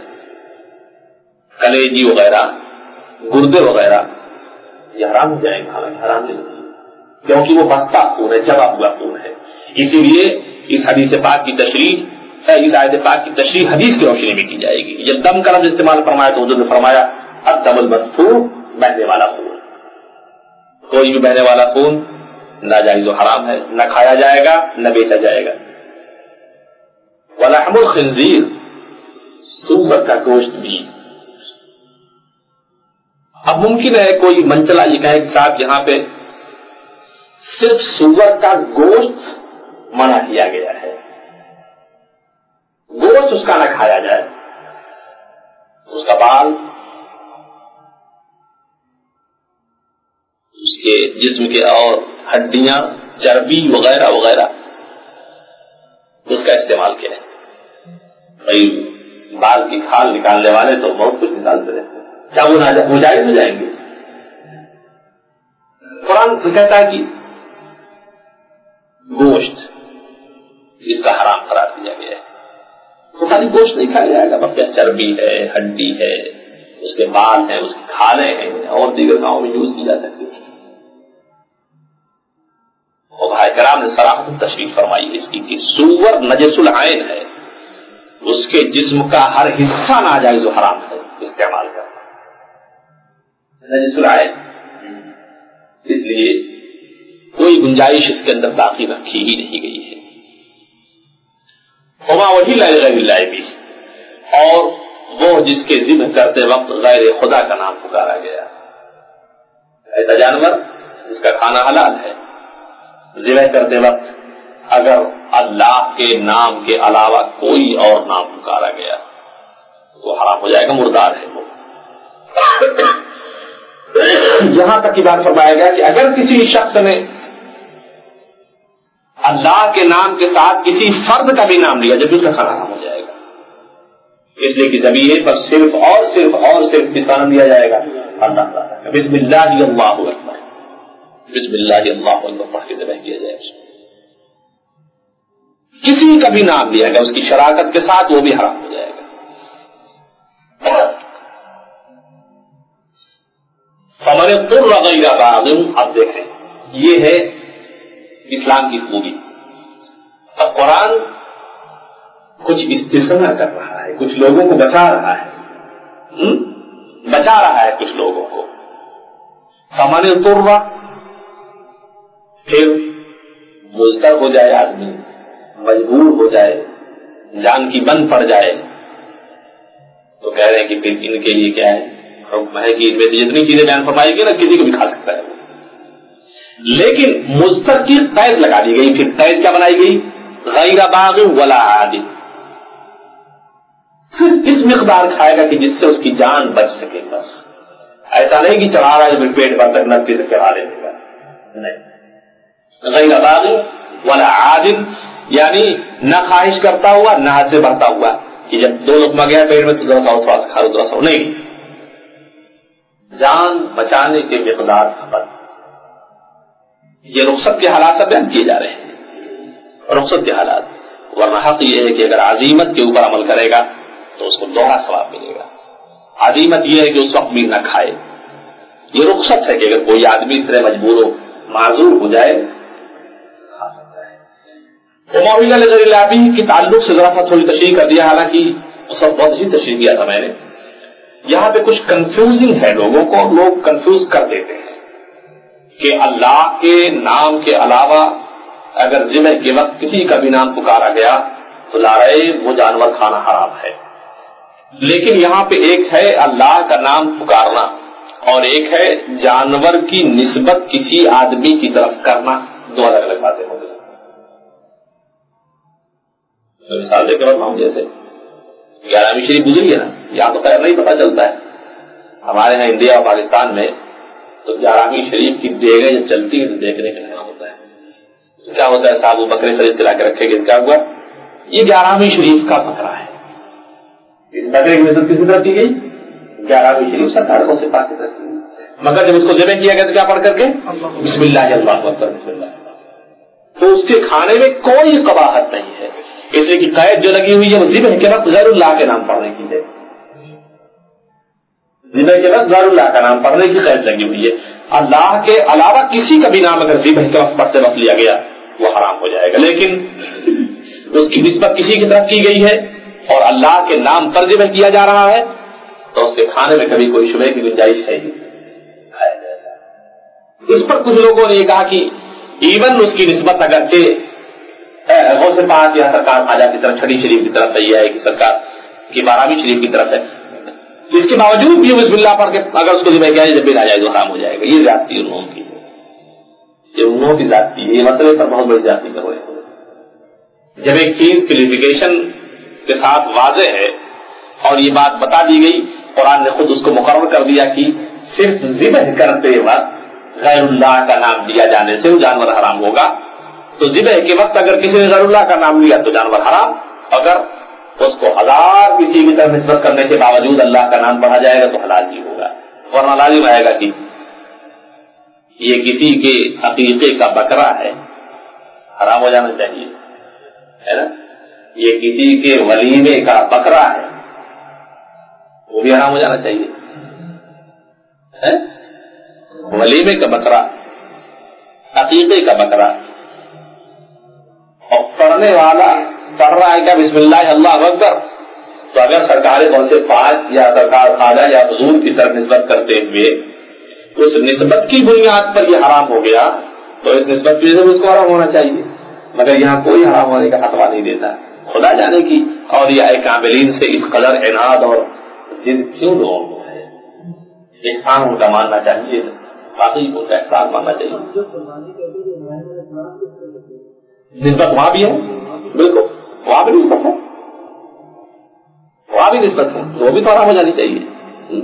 کلیجی وغیرہ، گردے وغیرہ، یہ حرام ہو جائے گا. حالانکہ حرام نہیں ہوتی کیونکہ وہ بستہ خون ہے، جمع ہوا خون ہے. اسی لیے اس حدیث پاک کی تشریح اس آیت پاک کی تشریح حدیث کی روشنی میں کی جائے گی. جب دم کا لفظ استعمال فرمایا تو حضور نے فرمایا الدم المسفور، بہنے والا خون. کوئی بھی بہنے والا خون ناجائز و حرام ہے، نہ کھایا جائے گا نہ بیچا جائے گا. ولحم الخنزیر، سور کا گوشت بھی. اب ممکن ہے کوئی منچلا یہ کہے کہ صاحب یہاں پہ صرف سور کا گوشت منع کیا گیا ہے، گوشت اس کا نہ کھایا جائے، اس کا بال، اس کے جسم کے اور ہڈیاں، چربی وغیرہ وغیرہ اس کا استعمال کیا ہے. بھائی بال کی کھال نکالنے والے تو بہت کچھ نکالتے رہتے ہیں، کیا وہ مجائز ہو جائیں گے؟ قرآن کہتا ہے کہ گوشت جس کا حرام قرار دیا گیا ہے، تو خالی گوشت نہیں کھایا جائے گا، بلکہ چربی ہے، ہڈی ہے، اس کے بال ہیں، اس کی کھالیں ہیں، اور دیگر کاموں میں یوز کی جا سکتی ہے. اور بھائی کرام نے صراحت تشریح فرمائی اس کی کہ سور نجس العین ہے، اس کے جسم کا ہر حصہ ناجائز و حرام ہے استعمال کرنا، نجس العین. اس لیے کوئی گنجائش اس کے اندر باقی رکھی ہی نہیں گئی ہے. وما وہی غیر اللہ بھی، اور وہ جس کے ذبح کرتے وقت غیر خدا کا نام پکارا گیا. ایسا جانور جس کا کھانا حلال ہے، ذبح کرتے وقت اگر اللہ کے نام کے علاوہ کوئی اور نام پکارا گیا تو حرام ہو جائے گا، مردار ہے وہ. یہاں تک کی بات فرمایا گیا کہ اگر کسی شخص نے اللہ کے نام کے ساتھ کسی فرد کا بھی نام لیا جب اس کا کھانا حرام ہو جائے گا، اس لیے کہ ذبیحے پر صرف اور صرف اور صرف کس کا نام لیا جائے گا؟ اللہ تعالیٰ. بسم اللہ اللہ اکبر، بسم اللہ اللہ اکبر پڑھ کے ذبح کیا جائے. کسی کا بھی نام لیا گیا اس کی شراکت کے ساتھ وہ بھی حرام ہو جائے گا. فمن اضطر غیر باغ، اب دیکھیں یہ ہے اسلام کی خوبی. اب قرآن کچھ استثناء کر رہا ہے، کچھ لوگوں کو بچا رہا ہے، بچا رہا ہے کچھ لوگوں کو. فمن اضطر، پھر مضطر ہو جائے آدمی، مجبور ہو جائے، جان کی بند پڑ جائے، تو کہہ رہے ہیں کہ پھر ان کے لیے کیا ہے حکم ہے کہ ان میں سے جتنی چیزیں بیان فرمائی گئی نا کسی کو بھی کھا سکتا ہے. لیکن مضطر کی قید لگا دی گئی. پھر قید کیا بنائی گئی؟ غیر باغ ولا عاد، صرف اس مقدار کھائے گا کہ جس سے اس کی جان بچ سکے. بس ایسا نہیں کہ چڑھا رہا ہے پھر پیٹ بھر تک نرکی سے چڑھا لے گا، نہیں. غیر باغ ولا عاد، یعنی نہ خواہش کرتا ہوا نہ حد سے بڑھتا ہوا کہ جب دو لقمہ گیا پیٹ میں تو ذرا سا سواس کھا لو ذرا سا، نہیں، جان بچانے کے مقدار پر یہ رخصت کے حالات سے بیان کیے جا رہے ہیں، رخصت کے حالات، ورنہ حق یہ ہے کہ اگر عزیمت کے اوپر عمل کرے گا تو اس کو دوہرا ثواب ملے گا۔ عزیمت یہ ہے کہ اس وقت بھی نہ کھائے، یہ رخصت ہے کہ اگر کوئی آدمی اس طرح مجبور ہو معذور ہو جائے کھا سکتا ہے۔ ومحل لغیر اللہ بھی کے تعلق سے ذرا سا تھوڑی تشریح کر دیا، حالانکہ اس وقت بہت اچھی تشریح کیا تھا میں نے، یہاں پہ کچھ کنفیوزنگ ہے لوگوں کو، لوگ کنفیوز کر دیتے ہیں کہ اللہ کے نام کے علاوہ اگر ذبح کے وقت کسی کا بھی نام پکارا گیا تو لارے وہ جانور کھانا حرام ہے، لیکن یہاں پہ ایک ہے اللہ کا نام پکارنا اور ایک ہے جانور کی نسبت کسی آدمی کی طرف کرنا، دو الگ الگ باتیں ہو گئی۔ مثال دے کے بتاؤں، جیسے گیارہویں شریف گزری ہے نا، یہاں تو خیر نہیں پتہ چلتا ہے، ہمارے یہاں انڈیا اور پاکستان میں تو گیارہویں شریف کی دیگیں جب چلتی ہے تو دیکھنے کا نیا ہوتا ہے۔ کیا ہوتا ہے صاحب وہ بکرے خرید کے لا کے رکھے گئے، کیا ہوا؟ یہ گیارہویں شریف کا بکرا ہے، اس بکرے کی نسبت کس کی طرف کی گئی؟ گیارہویں شریف سرکار کو صفا کی طرف کی گئی، مگر جب اس کو ذبح کیا گیا تو کیا پڑھ کر کے بسم اللہ اللہ اکبر بسم اللہ، تو اس کے کھانے میں کوئی قباحت نہیں ہے، اس لیے کہ قید جو لگی ہوئی ہے وہ ذبح کے وقت غیر اللہ کے نام پڑھنے کی ہے، ذبح کے وقت غیر اللہ کا نام پڑھنے کی قید لگی ہوئی ہے۔ اللہ کے علاوہ کسی کا بھی نام اگر ذبح کے وقت پڑھتے وقت لیا گیا وہ حرام ہو جائے گا، لیکن اس کی نسبت کسی کی طرف کی گئی ہے اور اللہ کے نام پر ذبح کیا جا رہا ہے تو اس کے کھانے میں کبھی کوئی شبہ کی گنجائش ہے ہی، کھایا جائے گا۔ اس پر کچھ لوگوں نے یہ کہا کہ ایون اس کی نسبت اگرچہ غوث پاک یا سرکار خواجہ کی طرف چھٹی شریف کی طرف ہے کہ سرکار کی بارہویں شریف کی طرف ہے، اس کے باوجود بھی بسم اللہ پڑھ کے اگر اس کو ذبح کیا جب بھی آ جائے تو حرام ہو جائے گا۔ یہ زیادتی ان لوگوں کی ہے، یہ ان لوگوں کی ذاتی ہے، یہ مسئلے پر بہت بڑی زیادتی کر رہے ہیں۔ جب ایک چیز کلیفیکیشن کے ساتھ واضح ہے اور یہ بات بتا دی گئی، قرآن نے خود اس کو مقرر کر دیا کہ صرف ذبح کرتے وقت غیر اللہ کا نام لیا جانے سے وہ جانور حرام ہوگا، تو ذبح کے وقت اگر کسی نے غیر اللہ کا نام لیا تو جانور حرام، اگر اس کو ہزار کسی کی طرف نسبت کرنے کے باوجود اللہ کا نام پڑھا جائے گا تو حلال ہی ہوگا، ورنہ لازم آئے گا کہ یہ کسی کے عقیقے کا بکرا ہے، حرام ہو جانا چاہیے، ہے نا، یہ کسی کے ولیمے کا بکرا ہے وہ بھی حرام ہو جانا چاہیے، ولیمے کا بکرا، عقیقے کا بکرا، اور پڑھنے والا پڑھ رہا ہے کیا بسم اللہ اللہ اکبر، تو اگر سرکار غوث پاک یا سرکار خواجہ یا حضور کی طرف نسبت کرتے ہوئے اس نسبت کی بنیاد پر یہ حرام ہو گیا تو اس نسبت کی وجہ سے اس کو حرام ہونا چاہیے، مگر یہاں کوئی حرام ہونے کا فتویٰ نہیں دیتا، خدا جانے کی اور یہ کاملین سے اس قدر عناد اور ضد کیوں لوگوں کو ہے، احسان ان کا ماننا چاہیے، باقی ان کا احسان ماننا چاہیے۔ نسبت وہاں بھی ہے، بالکل وہاں بھی نسبت ہے، وہاں بھی نسبت ہے، وہ بھی تو حرام ہو جانی چاہیے۔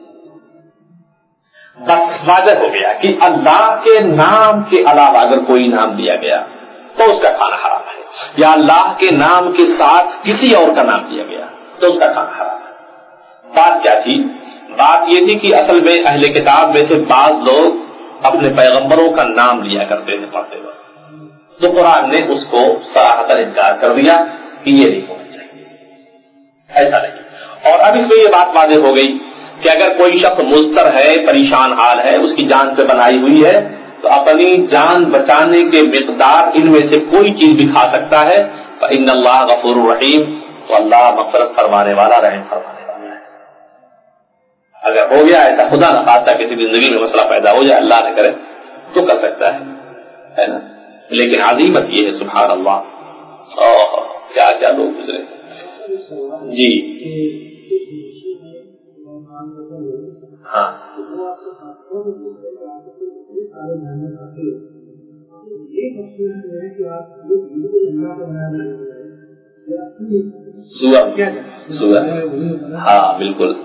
بس واضح ہو گیا کہ اللہ کے نام کے علاوہ اگر کوئی نام دیا گیا تو اس کا کھانا حرام ہے، یا اللہ کے نام کے ساتھ کسی اور کا نام دیا گیا تو اس کا کھانا حرام ہے۔ بات کیا تھی؟ بات یہ تھی کہ اصل میں اہل کتاب میں سے بعض لوگ اپنے پیغمبروں کا نام لیا کرتے تھے پڑھتے وقت، تو قرآن نے اس کو صراحتاً انکار کر دیا کہ یہ نہیں ہونا چاہیے، ایسا نہیں۔ اور اب اس میں یہ بات واضح ہو گئی کہ اگر کوئی شخص مضطر ہے، پریشان حال ہے، اس کی جان پہ بنائی ہوئی ہے، تو اپنی جان بچانے کے مقدار ان میں سے کوئی چیز بھی کھا سکتا ہے، فإن اللہ غفور رحیم، تو اللہ مغفرت فرمانے والا، رحم فرمانے والا ہے۔ اگر ہو گیا ایسا، خدا نہ خواستہ کسی زندگی میں مسئلہ پیدا ہو جائے، اللہ نہ کرے، تو کر سکتا ہے نا، لیکن عظیمت یہ ہے سبحان اللہ، اوہ کیا کیا لوگ گزرے۔ جی ہاں سور ہاں بالکل،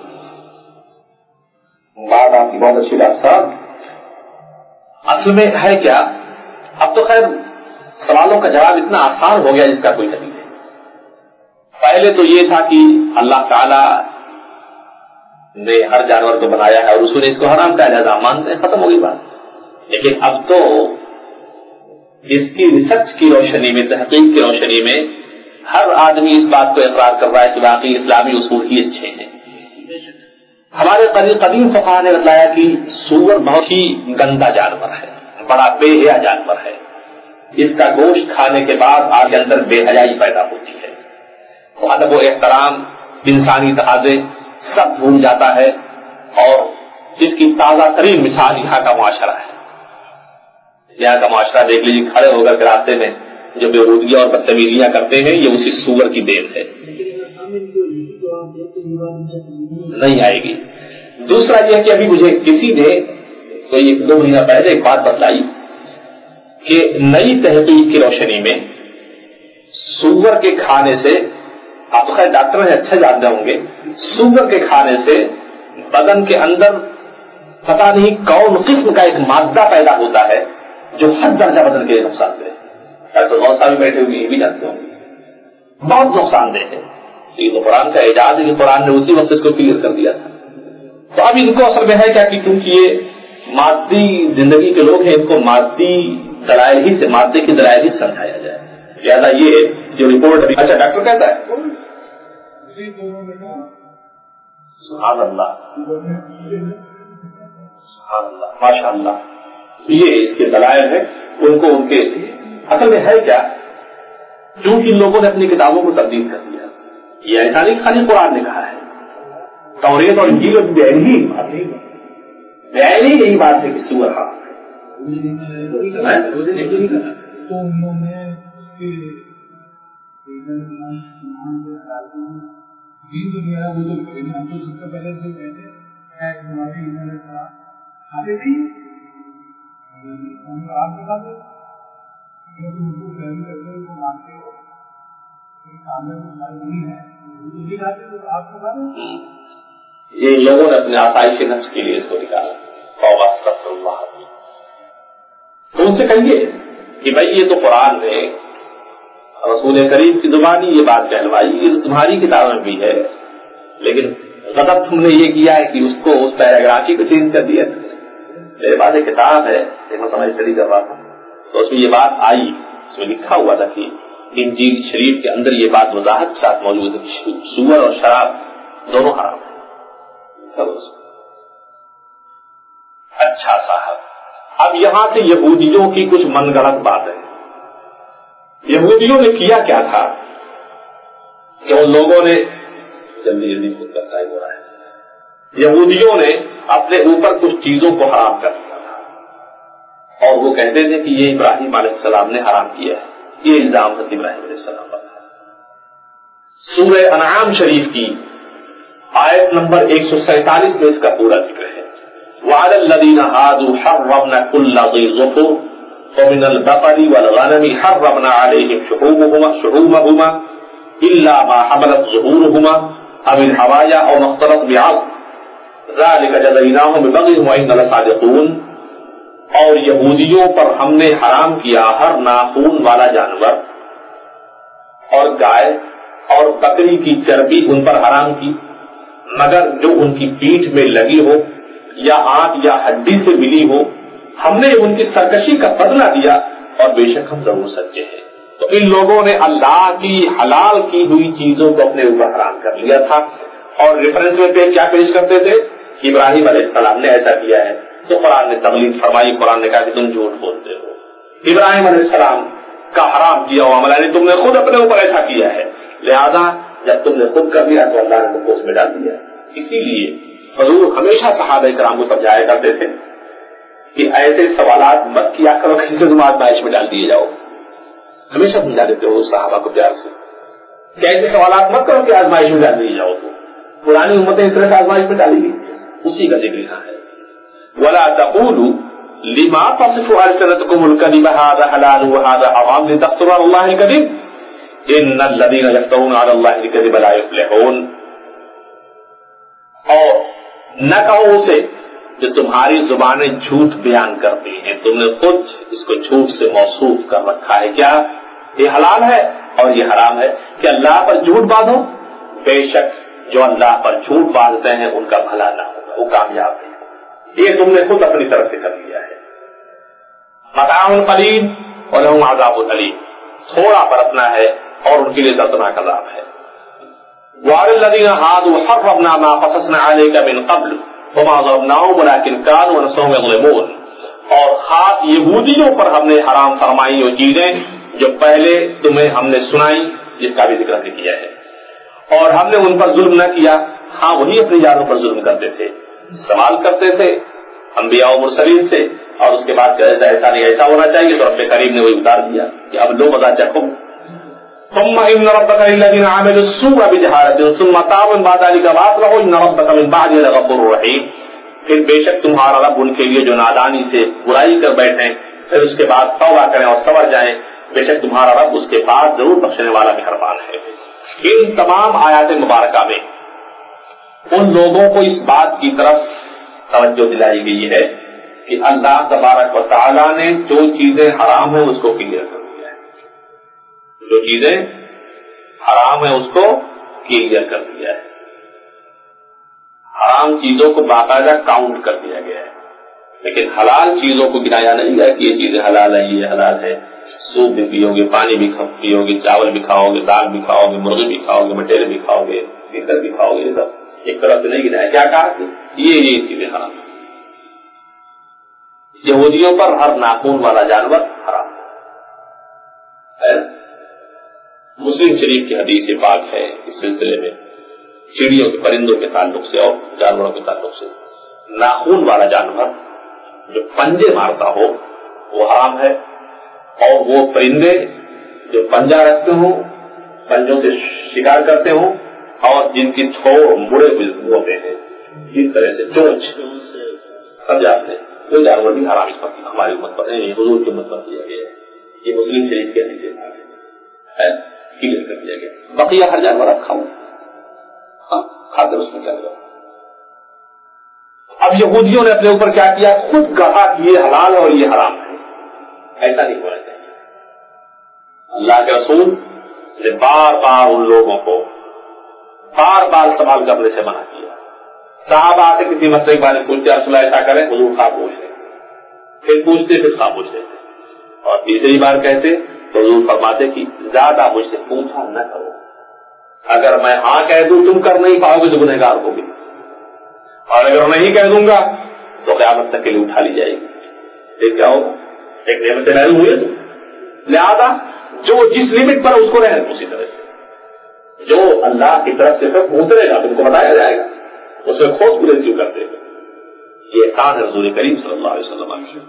بات آپ کی بہت اچھی بات صاحب۔ اصل میں ہے کیا، اب تو خیر سوالوں کا جواب اتنا آسان ہو گیا جس کا کوئی نہیں ہے. پہلے تو یہ تھا کہ اللہ تعالی نے ہر جانور کو بنایا ہے اور اس نے اس کو حرام کہا جاتا ہے، مانتے ہیں، ختم ہو گئی بات. لیکن اب تو اس کی ریسرچ کی روشنی میں، تحقیق کی روشنی میں ہر آدمی اس بات کو اقرار کر رہا ہے کہ واقعی اسلامی اصول ہی اچھے ہیں. ہمارے قدیم فقہاء نے بتلایا کہ سور بہت ہی گندا جانور ہے، بڑا بے حیا جانور ہے. اس کا گوشت کھانے کے بعد آپ کے اندر بے حیائی پیدا ہوتی ہے، ادب و احترام، انسانی تقاضے سب بھول جاتا ہے. اور اس کی تازہ ترین مثال یہاں کا معاشرہ ہے. یہاں کا معاشرہ دیکھ لیجیے، کھڑے ہو کر راستے میں جو بےحودگیاں اور بدتمیزیاں کرتے ہیں یہ اسی سور کی دین ہے، نہیں آئے گی. دوسرا یہ کہ ابھی مجھے کسی نے کوئی ایک دو مہینہ پہلے ایک بات بتلائی کہ نئی تحقیق کی روشنی میں سور کے کھانے سے، آپ تو خیر ڈاکٹر ہیں اچھا جانتے ہوں گے، سور کے کھانے سے بدن کے اندر پتہ نہیں کون قسم کا ایک مادہ پیدا ہوتا ہے جو حد درجہ بدن کے لیے نقصان دہ ہے. ڈاکٹر بہت سارے بیٹھے ہوئے یہ بھی جانتے ہوں گے، بہت نقصان دہ ہے. یہ تو قرآن کا اعجاز ہے کہ قرآن نے اسی وقت اس کو کلیئر کر دیا تھا. تو اب ان کو اصل میں ہے کیا کہ کیونکہ یہ مادی زندگی کے لوگ ہیں، ان کو مادی دلائل ہی سے، مادے کی دلائل ہی سمجھایا جائے. لہٰذا یہ جو رپورٹ، اچھا ڈاکٹر کہتا ہے سبحان اللہ سبحان اللہ ماشاء اللہ، یہ اس کے دلائل ہیں. ان کو ان کے اصل میں ہے کیا، کیونکہ ان لوگوں نے اپنی کتابوں کو تبدیل کر دیا. یہ ایسا نہیں خالی قرآن نے کہا ہے، توریت اور انجیل میں بیانی بیانی یہی بات ہے کہ سور حرام ہے. تو انہوں نے دین جو میرا وہ جو ہم تو سب سے پہلے جو کہتے ہیں ہمارے انہوں نے کہا کھاتے نہیں آپ بتا دیں ان کو فہم کرتے ہیں وہ مانتے ہو یہ لوگوں نے اپنے آسائش نفس کے لیے اس کو نکالا. تو ان سے کہیے کہ بھائی یہ تو قرآن نے رسول کریم کی زبانی یہ بات کہلوائی، یہ تمہاری کتاب میں بھی ہے، لیکن غلط تم نے یہ کیا ہے کہ اس کو اس پیراگراف کو چینج کر دیا. میرے پاس ایک کتاب ہے، میں سمجھ اسٹڈی کر رہا تھا، تو اس میں یہ بات آئی، اس میں لکھا ہوا تھا کہ انجیل شریف کے اندر یہ بات وضاحت کے ساتھ موجود ہے کہ سور اور شراب دونوں حرام ہیں. اچھا صاحب، اب یہاں سے یہودیوں کی کچھ من گڑت بات ہے. یہودیوں نے کیا کیا تھا کہ ان لوگوں نے جلدی جلدی خود کرتا ہو رہا ہے، یہودیوں نے اپنے اوپر کچھ چیزوں کو حرام کر دیا تھا اور وہ کہتے تھے کہ یہ ابراہیم علیہ السلام نے حرام کیا ہے. یہ الزام حضرت ابراہیم علیہ السلام پر تھا. سورہ انعام شریف کی آیت نمبر ایک سو سینتالیس میں اس کا پورا ذکر ہے. وعلى الذين هادوا حرمنا كل ذي ظفر ومن البقر والغنم حرمنا عليهم شحومهما شحومهما إلا ما حملت ظهورهما أو الحوايا أو ما اختلط بعظم ذلك جزيناهم ببغيهم وإنا لصادقون. اور یہودیوں پر ہم نے حرام کیا ہر ناخون والا جانور اور گائے اور بکری کی چربی ان پر حرام کی، مگر جو ان کی پیٹھ میں لگی ہو یا آنت یا ہڈی سے ملی ہو، ہم نے ان کی سرکشی کا بدلہ دیا اور بے شک ہم ضرور سچے ہیں. تو ان لوگوں نے اللہ کی حلال کی ہوئی چیزوں کو اپنے اوپر حرام کر لیا تھا اور ریفرنس میں کیا پیش کرتے تھے؟ ابراہیم علیہ السلام نے ایسا کیا ہے. تو قرآن نے تبلیغ فرمائی، قرآن نے کہا کہ تم جھوٹ بولتے ہو. ابراہیم علیہ السلام کا حرام کیا ہوا عمل یعنی تم نے خود اپنے اوپر ایسا کیا ہے، لہذا جب تم نے خود کر لیا تو اللہ نے تم کو اس میں ڈال دیا. اسی لیے حضور ہمیشہ صحابہ کرام کو سمجھایا کرتے تھے کہ ایسے سوالات مت کیا کرو کسی سے تم آزمائش میں ڈال دیے جاؤ. ہمیشہ سمجھا دیتے ہو صحابہ کو پیار سے کہ ایسے سوالات مت کرو کہ آزمائش میں ڈال دیے جاؤ. تو پرانی امتیں اس طرح سے آزمائش میں ڈالی گئی، اسی کا ذکر یہاں ہے. ولا تقولوا لما تصف ألسنتكم الكذب هذا حلال وهذا حرام لتفتروا على الله الكذب إن الذين يفترون على الله الكذب لا يفلحون. اور نہ کہو اسے جو تمہاری زبانیں جھوٹ بیان کرتی ہیں، تم نے خود اس کو جھوٹ سے موصوف کر رکھا ہے. کیا یہ حلال ہے اور یہ حرام ہے کہ اللہ پر جھوٹ باندھو؟ بے شک جو اللہ پر جھوٹ باندھتے ہیں ان کا بھلا نہ ہوگا، وہ کامیاب نہیں ہوگا. یہ تم نے خود اپنی طرف سے کر لیا ہے. متاع قلیل ولہم عذاب الیم، تھوڑا برتنا ہے اور ان کے لیے دردناک عذاب ہے. وعلى الذين هادوا حرمنا ما قصصنا عليك من قبل وما ظلمناهم ولكن كانوا انفسهم يظلمون، اور خاص یہودیوں پر ہم نے حرام فرمائی وہ چیزیں جو پہلے تمہیں ہم نے سنائی، جس کا بھی ذکر ہم نے کیا ہے، اور ہم نے ان پر ظلم نہ کیا. ہاں وہی اپنی جانوں پر ظلم کرتے تھے، سوال کرتے تھے انبیاء و مرسلین سے، اور اس کے بعد کہتے تھے ایسا نہیں ایسا ہونا چاہیے، تو رب کریم نے وہی اتار دیا کہ اب لو مزہ چکھو. ثم ان ربك للذين عملوا السوء بجهالة ثم تابوا من بعد ذلك واصلحوا ان ربك من بعده لغفور رحيم، پھر بے شک تمہارا رب ان کے لیے جو نادانی سے برائی کر بیٹھیں پھر اس کے بعد توبہ کریں اور سنور جائیں، بے شک تمہارا رب اس کے بعد ضرور بخشنے والا مہربان ہے. ان تمام آیات مبارکہ میں ان لوگوں کو اس بات کی طرف توجہ دلائی گئی ہے کہ اللہ تبارک و تعالیٰ نے جو چیزیں حرام ہیں اس کو کلیئر کر دیا ہے، جو چیزیں حرام ہیں اس کو کلیئر کر دیا ہے. حرام چیزوں کو باقاعدہ کاؤنٹ کر دیا گیا ہے، لیکن حلال چیزوں کو گنایا نہیں گیا کہ یہ چیزیں حلال ہیں یہ حلال ہے. سوپ بھی پیو گے، پانی بھی پیو گے، چاول بھی کھاؤ گے، دال بھی کھاؤ گے، مرغی بھی کھاؤ گے، مٹیرے بھی کھاؤ گے، بکر بھی کھاؤ گے، یہ سب ایک طرح سے نہیں گنایا. کیا کہا کہ یہ یہ چیزیں حرام ہیں. یہودیوں پر ہر ناخون والا جانور حرام ہے. مسلم شریف کی حدیث پاک ہے اس سلسلے میں چڑیوں کے پرندوں کے تعلق سے اور جانوروں کے تعلق سے، ناخون والا جانور جو پنجے مارتا ہو وہ حرام ہے، اور وہ پرندے جو پنجہ رکھتے ہوں، پنجوں سے شکار کرتے ہوں، اور جن کی تھوڑ مڑے ہوتے ہیں جس طرح سے چونچ سمجھاتے ہیں، وہ جانور بھی حرام اس پر ہماری امت پر نہیں، حضور کی امت پر دیا گیا ہے. یہ مسلم شریف کے حدیث ہے، کلیئر کر دیا گیا. بقیہ ہر جانور آپ کھاؤ، ہاں کھاتے اس میں کیا لگا. اب یہودیوں نے اپنے اوپر کیا کیا، خود کہا کہ یہ حلال ہے اور یہ حرام ہے. ایسا نہیں ہونا چاہیے. اللہ کے رسول نے بار بار ان لوگوں کو بار بار سوال کرنے سے منع کیا. صحابہ آتے کسی مسئلے کے بارے میں پوچھتے رسول اللہ ایسا کریں، حضور خاموش ہے، پھر پوچھتے پھر خاموش رہتے، اور تیسری بار کہتے تو حضور فرماتے کہ زیادہ مجھ سے پوچھا نہ کرو، اگر میں ہاں کہہ دوں تم کر نہیں پاؤ گے تو گنہگار ہوگی، اور اگر نہیں کہہ دوں گا تو قیامت تک کے لیے اٹھا لی جائے گی. پھر کیا ہوگا؟ ایک نعمت سے محروم ہوئے. تو لہذا جو جس لمٹ پر اس کو رہے اسی طرح سے جو اللہ کی طرف سے اترے گا تم کو بتایا جائے گا، اس میں کھود کھلے کیوں کرتے گا. یہ احسان ہے حضور کریم صلی اللہ علیہ وسلم کی.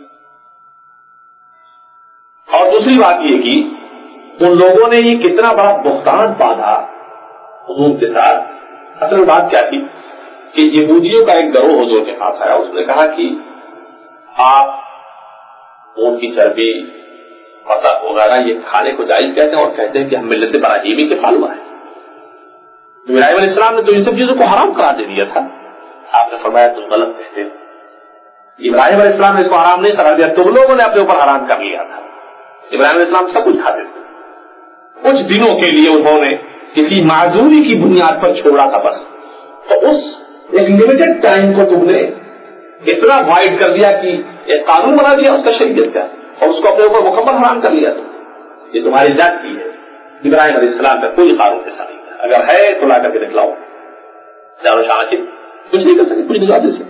اور دوسری بات یہ کہ ان لوگوں نے یہ کتنا بڑا بہتان باندھا حضور کے ساتھ. اصل بات کیا تھی کہ یہودیوں کا ایک گروہ حضور کے پاس آیا، اس نے کہا کہ آپ اونٹ کی چربی پتا وغیرہ یہ کھانے کو جائز کہتے ہیں اور کہتے ہیں کہ ہم ملت ابراہیمی کے فالو ہیں. ابراہیم علیہ السلام نے تو ان سب چیزوں کو حرام قرار دے دیا تھا. آپ نے فرمایا تم غلط کہتے ہو. ابراہیم علیہ السلام نے اس کو حرام نہیں قرار دیا، تم لوگوں نے اپنے اوپر حرام کر لیا تھا. ابراہیم علیہ السلام سب کچھ کھاتے تھے، کچھ دنوں کے لیے انہوں نے کسی معذوری کی بنیاد پر چھوڑا تھا بس. تو اس ایک لمیٹڈ ٹائم کو تم نے اتنا وائڈ کر دیا کہ ایک قانون بنا دیا اس کا شریعت کا، اور اس کو اپنے اوپر مکمل حرام کر لیا. یہ تمہاری ذات کی ہے. ابراہیم علیہ السلام کا کوئی قانون ایسا نہیں ہے، اگر ہے تو لا کر کے دکھلاؤ. چاروں شاکر کچھ نہیں کر سکے، کچھ گزار دے سکے.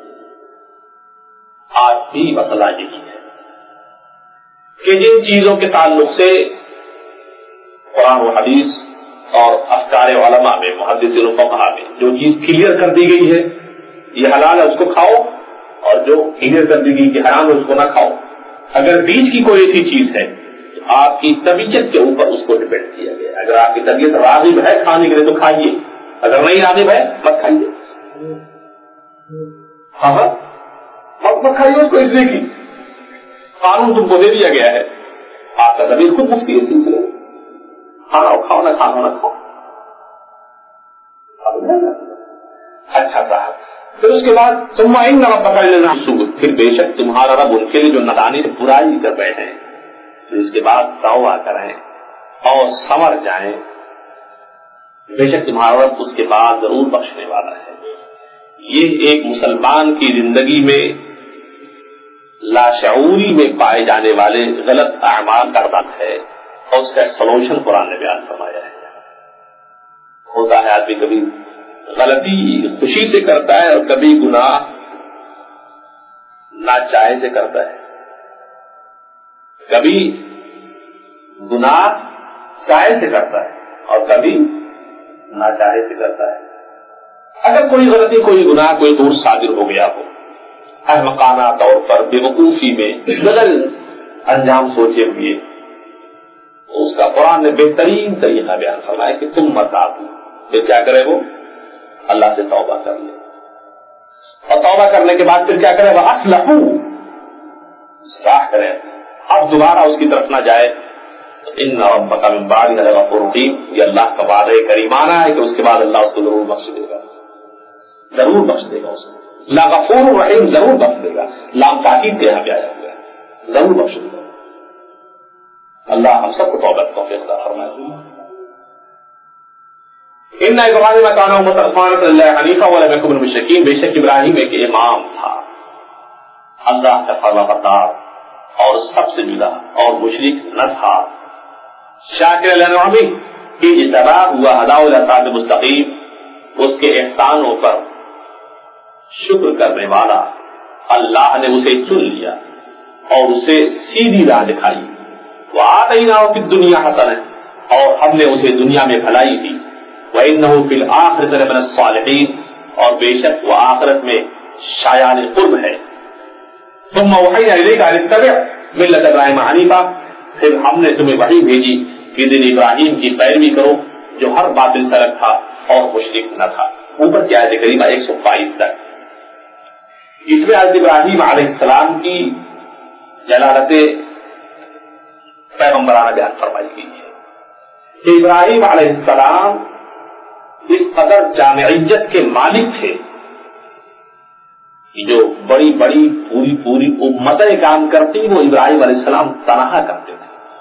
آج بھی مسئلہ یہی ہے کہ جن چیزوں کے تعلق سے قرآن و حدیث اور افکار علماء میں محدثین و فقہاء میں جو چیز کلیئر کر دی گئی ہے یہ حلال ہے اس کو کھاؤ، اور جو کلیئر کر دی گئی کہ حرام ہے اس کو نہ کھاؤ. اگر بیچ کی کوئی ایسی چیز ہے تو آپ کی طبیعت کے اوپر اس کو ڈپینڈ کیا گیا. اگر آپ کی طبیعت راغب ہے کھانے کے لیے تو کھائیے، اگر نہیں راغب ہے مت کھائیے. ہاں ہاں مت مت کھائیے اس کو، اس لیے کہ قانون تم کو دے دیا گیا ہے. آپ کا طبیعت خود مفتی اس سلسلے میں کھانا کھاؤ نہ کھانا نہ کھاؤ. اچھا صاحب. پھر اس کے بعد ثم ان ربک للناس، پھر بے شک تمہارا رب ان کے لیے جو نادانی سے برائی کر رہے ہیں، پھر اس کے بعد توبہ کریں اور سمر جائیں، بے شک تمہارا رب اس کے بعد ضرور بخشنے والا ہے. یہ ایک مسلمان کی زندگی میں لاشعوری میں پائے جانے والے غلط اعمال کا رد ہے اور اس کا سولوشن قرآن نے بیان فرمایا ہے. ہوتا ہے آدمی کبھی غلطی خوشی سے کرتا ہے اور کبھی گناہ ناچاہے سے کرتا ہے، کبھی گناہ چاہے سے کرتا ہے اور کبھی ناچاہے سے کرتا ہے. اگر کوئی غلطی، کوئی گناہ، کوئی دور صادر ہو گیا ہو احمقانہ طور پر، بے وقوفی میں، بغیر انجام سوچے ہوئے، تو اس کا قرآن نے بہترین طریقہ بیان فرمایا کہ تم مت آبو. پھر کیا کرے وہ؟ اللہ سے توبہ کر لے، اور توبہ کرنے کے بعد پھر کیا کرے؟ وہ اصلحوا، اصلاح کرے، اب دوبارہ اس کی طرف نہ جائے. ان ربک من بعدہ لغفور رحیم، یہ اللہ کا وعدہ کریمانہ ہے کہ اس کے بعد اللہ اس کو ضرور بخش دے گا، ضرور بخش دے گا اس کو. لغفور رحیم، ضرور بخش دے گا، لام تاکید کے یہاں پہ آیا ہوا ہے، ضرور بخش دے گا. اللہ ہم سب کو توبہ کا توفیق عطا فرمائے. ان ابراہیم کان امۃ قانتا للہ حنیفا ولم یکن من المشرکین، بے شک ابراہیم ایک امام تھا، اللہ کا فرمانبردار اور سب سے جدا اور مشرک نہ تھا. شاکر لانعمہ، اجتباہ ہوا ہداہ الی صراط مستقیم، اس کے احسانوں پر شکر کرنے والا اللہ نے اسے چن لیا اور اسے سیدھی راہ دکھائی. وآتیناہ فی الدنیا حسنہ، اور ہم نے اسے دنیا میں بھلائی دی. وإنه في الآخرة لمن الصالحين، اور بے شک وہ آخرت میں شایان قرب ہے. ثم اوحینا الیک ان اتبع ملت ابراہیم حنیفا، پھر ہم نے تمہیں وحی بھیجی کہ دین ابراہیم کی پیروی کرو جو ہر باطل سے الگ تھا اور مشرک نہ تھا. اوپر کی آیت کریمہ ایک سو بائیس تک، اس میں حضرت ابراہیم علیہ السلام کی جلالت پیغمبرانہ بیان فرمائی گئی ہے کہ ابراہیم علیہ السلام اس قدر جامعیت کے مالک تھے کہ جو بڑی بڑی پوری پوری امتیں کام کرتی وہ ابراہیم علیہ السلام تنہا کرتے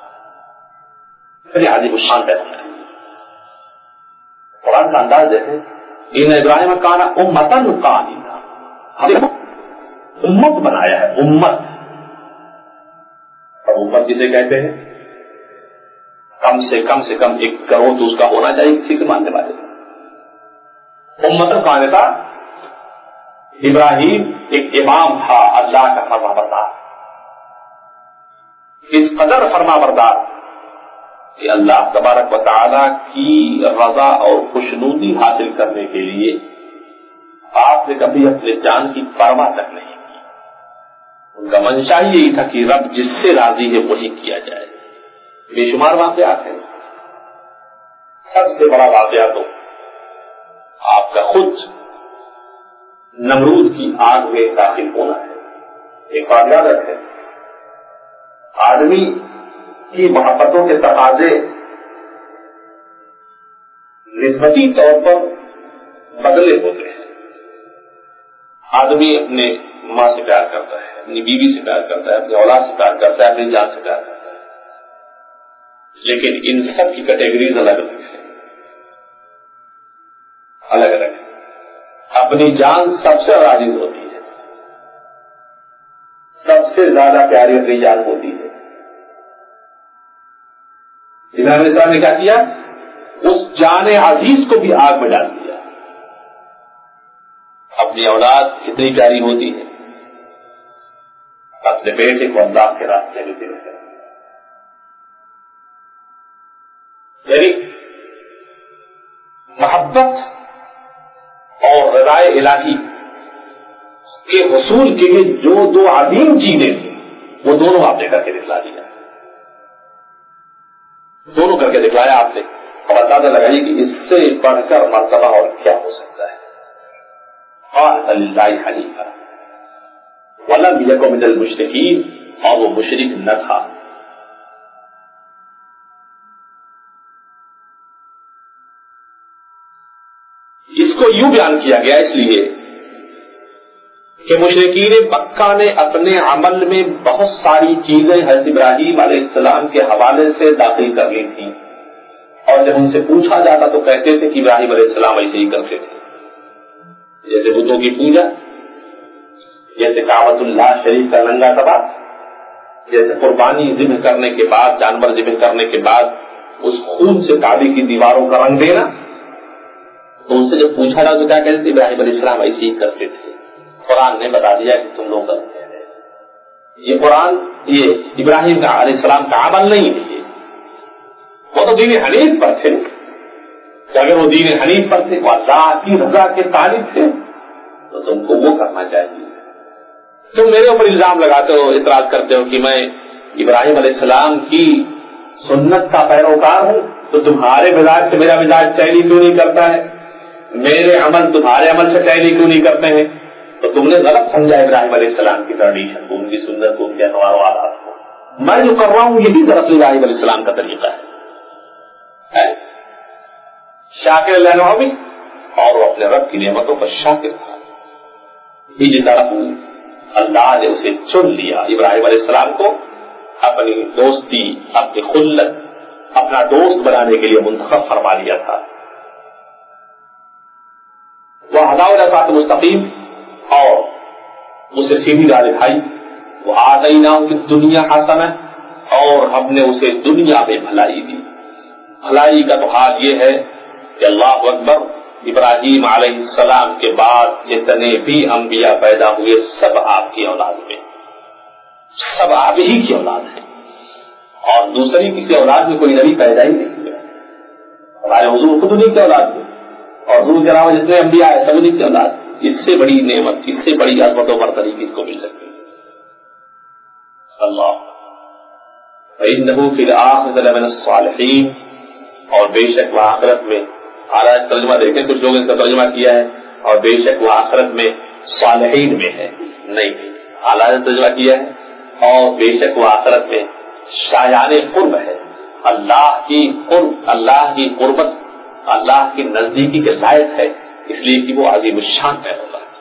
تھے. عظیم الشان پیغمبر، قرآن کا انداز دیکھیں، ان ابراہیم کان امۃ قانتا، امت بنایا ہے، امت. اور امت جسے کہتے ہیں کم سے کم سے کم ایک کروڑ تو اس کا ہونا چاہیے کسی کے ماننے والے. امت قانتا، ابراہیم ایک امام تھا، اللہ کا فرما بردار، اس قدر فرما بردار کہ اللہ تبارک و تعالی کی رضا اور خوشنودی حاصل کرنے کے لیے آپ نے کبھی اپنے جان کی پرواہ تک نہیں کی. ان کا منشا یہی تھا کہ رب جس سے راضی ہے وہی کیا جائے. بے شمار واقعات ہیں، سب سے بڑا واقعہ تو آپ کا خود نمرود کی آگ میں داخل ہونا ہے. ایک بات یاد رکھیں، آدمی کی محبتوں کے تقاضے نسبتی طور پر بدلے ہوتے ہیں. آدمی اپنے ماں سے پیار کرتا ہے، اپنی بیوی سے پیار کرتا ہے، اپنی اولاد سے پیار کرتا ہے، اپنی جان سے پیار کرتا ہے، لیکن ان سب کی کیٹیگریز الگ الگ ہیں، الگ الگ ہے. اپنی جان سب سے عزیز ہوتی ہے، سب سے زیادہ پیاری اپنی جان ہوتی ہے. امام اسلام نے کیا کیا؟ اس جان عزیز کو بھی آگ میں ڈال دیا. اپنی اولاد کتنی پیاری ہوتی ہے، اپنے بیٹے کو اللہ کے راستے میں ذبح کر. یعنی محبت اور رضائے الہی کے حصول کے لیے جو دو عظیم چیزیں تھیں وہ دونوں آپ نے کر کے دکھلا دیا، دونوں کر کے دکھلایا آپ نے. اور اندازہ لگائیے کہ اس سے بڑھ کر مرتبہ اور کیا ہو سکتا ہے. قال للہ حنیفا ولم یکن من المشرکین، اور وہ مشرک نہ تھا. اس کو یوں بیان کیا گیا اس لیے کہ مشرکین مکہ نے اپنے عمل میں بہت ساری چیزیں حضرت ابراہیم علیہ السلام کے حوالے سے داخل کر لی تھیں، اور جب ان سے پوچھا جاتا تو کہتے تھے کہ ابراہیم علیہ السلام ایسے ہی کرتے تھے، جیسے بتوں کی پوجا، جیسے کعبۃ اللہ شریف کا ننگا طواف، جیسے قربانی ذبح کرنے کے بعد، جانور ذبح کرنے کے بعد اس خون سے کعبے کی دیواروں کا رنگ دینا۔ تو ان سے جب پوچھا جاتا تو کیا کہتے تھے؟ ابراہیم علیہ السلام ایسے ہی کرتے تھے۔ قرآن نے بتا دیا کہ تم لوگ کرتے ہیں۔ یہ قرآن یہ ابراہیم علیہ السلام کا عمل نہیں ہے، وہ تو دین حنیف پر تھے، کہ اگر وہ دین حنیف پر تھے، وہ اللہ کی رضا کے طالب تھے، تو تم کو وہ کرنا چاہیے۔ تم میرے اوپر الزام لگاتے ہو، اعتراض کرتے ہو کہ میں ابراہیم علیہ السلام کی سنت کا پیروکار ہوں، تو تمہارے مزاج سے میرا مزاج ٹیلی کیوں نہیں کرتا ہے؟ میرے عمل تمہارے عمل سے ٹیلی کیوں نہیں کرتے ہیں؟ تو تم نے غلط سمجھا ابراہیم علیہ السلام کی ٹریڈیشن کو، ان کی سنت کو، ان کے انوار و عادات کو۔ میں جو کر رہا ہوں یہی دراصل ابراہیم علیہ السلام کا طریقہ ہے۔ شاکر اللہ بھی، اور وہ اپنے رب کی نعمتوں پر شاکر تھا۔ اسی طرح اللہ نے اسے چن لیا، ابراہیم علیہ السلام کو اپنی دوستی، اپنی خلت، اپنا دوست بنانے کے لیے منتخب فرما لیا تھا۔ وہ ہدایت الصراط المستقیم، اور اسے سیدھی راہ دکھائی۔ وہ آتیناہ فی الدنیا حسنہ، اور ہم نے اسے دنیا میں بھلائی دی۔ بھلائی کا تو حال یہ ہے کہ اللہ اکبر، ابراہیم علیہ السلام کے بعد جتنے بھی انبیاء پیدا ہوئے سب آپ کی اولاد میں، سب آپ ہی کی اولاد ہیں، اور دوسری کسی اولاد میں کوئی نبی پیدا ہی نہیں ہوا۔ ہمارے حضور خود انہیں کی اولاد میں، اور حضور کے علاوہ جتنے انبیاء ہیں سب انہیں کی اولاد۔ اس سے بڑی نعمت، اس سے بڑی عظمت و برتری کس کو مل سکتی ہے؟ اللہ فإنه في الآخرة لمن الصالحين، اور بے شک وہ آخرت میں، اعلیٰ ترجمہ دیکھیں کچھ لوگ اس کا ترجمہ کیا ہے، اور بے شک وہ آخرت میں صالحین میں ہے، نہیں، اعلیٰ ترجمہ کیا ہے، اور بے شک وہ آخرت میں شایان قرب ہے، اللہ کی قرب، اللہ کی قربت، اللہ کی نزدیکی کے لائق ہے، اس لیے کہ وہ عظیم الشان ہے۔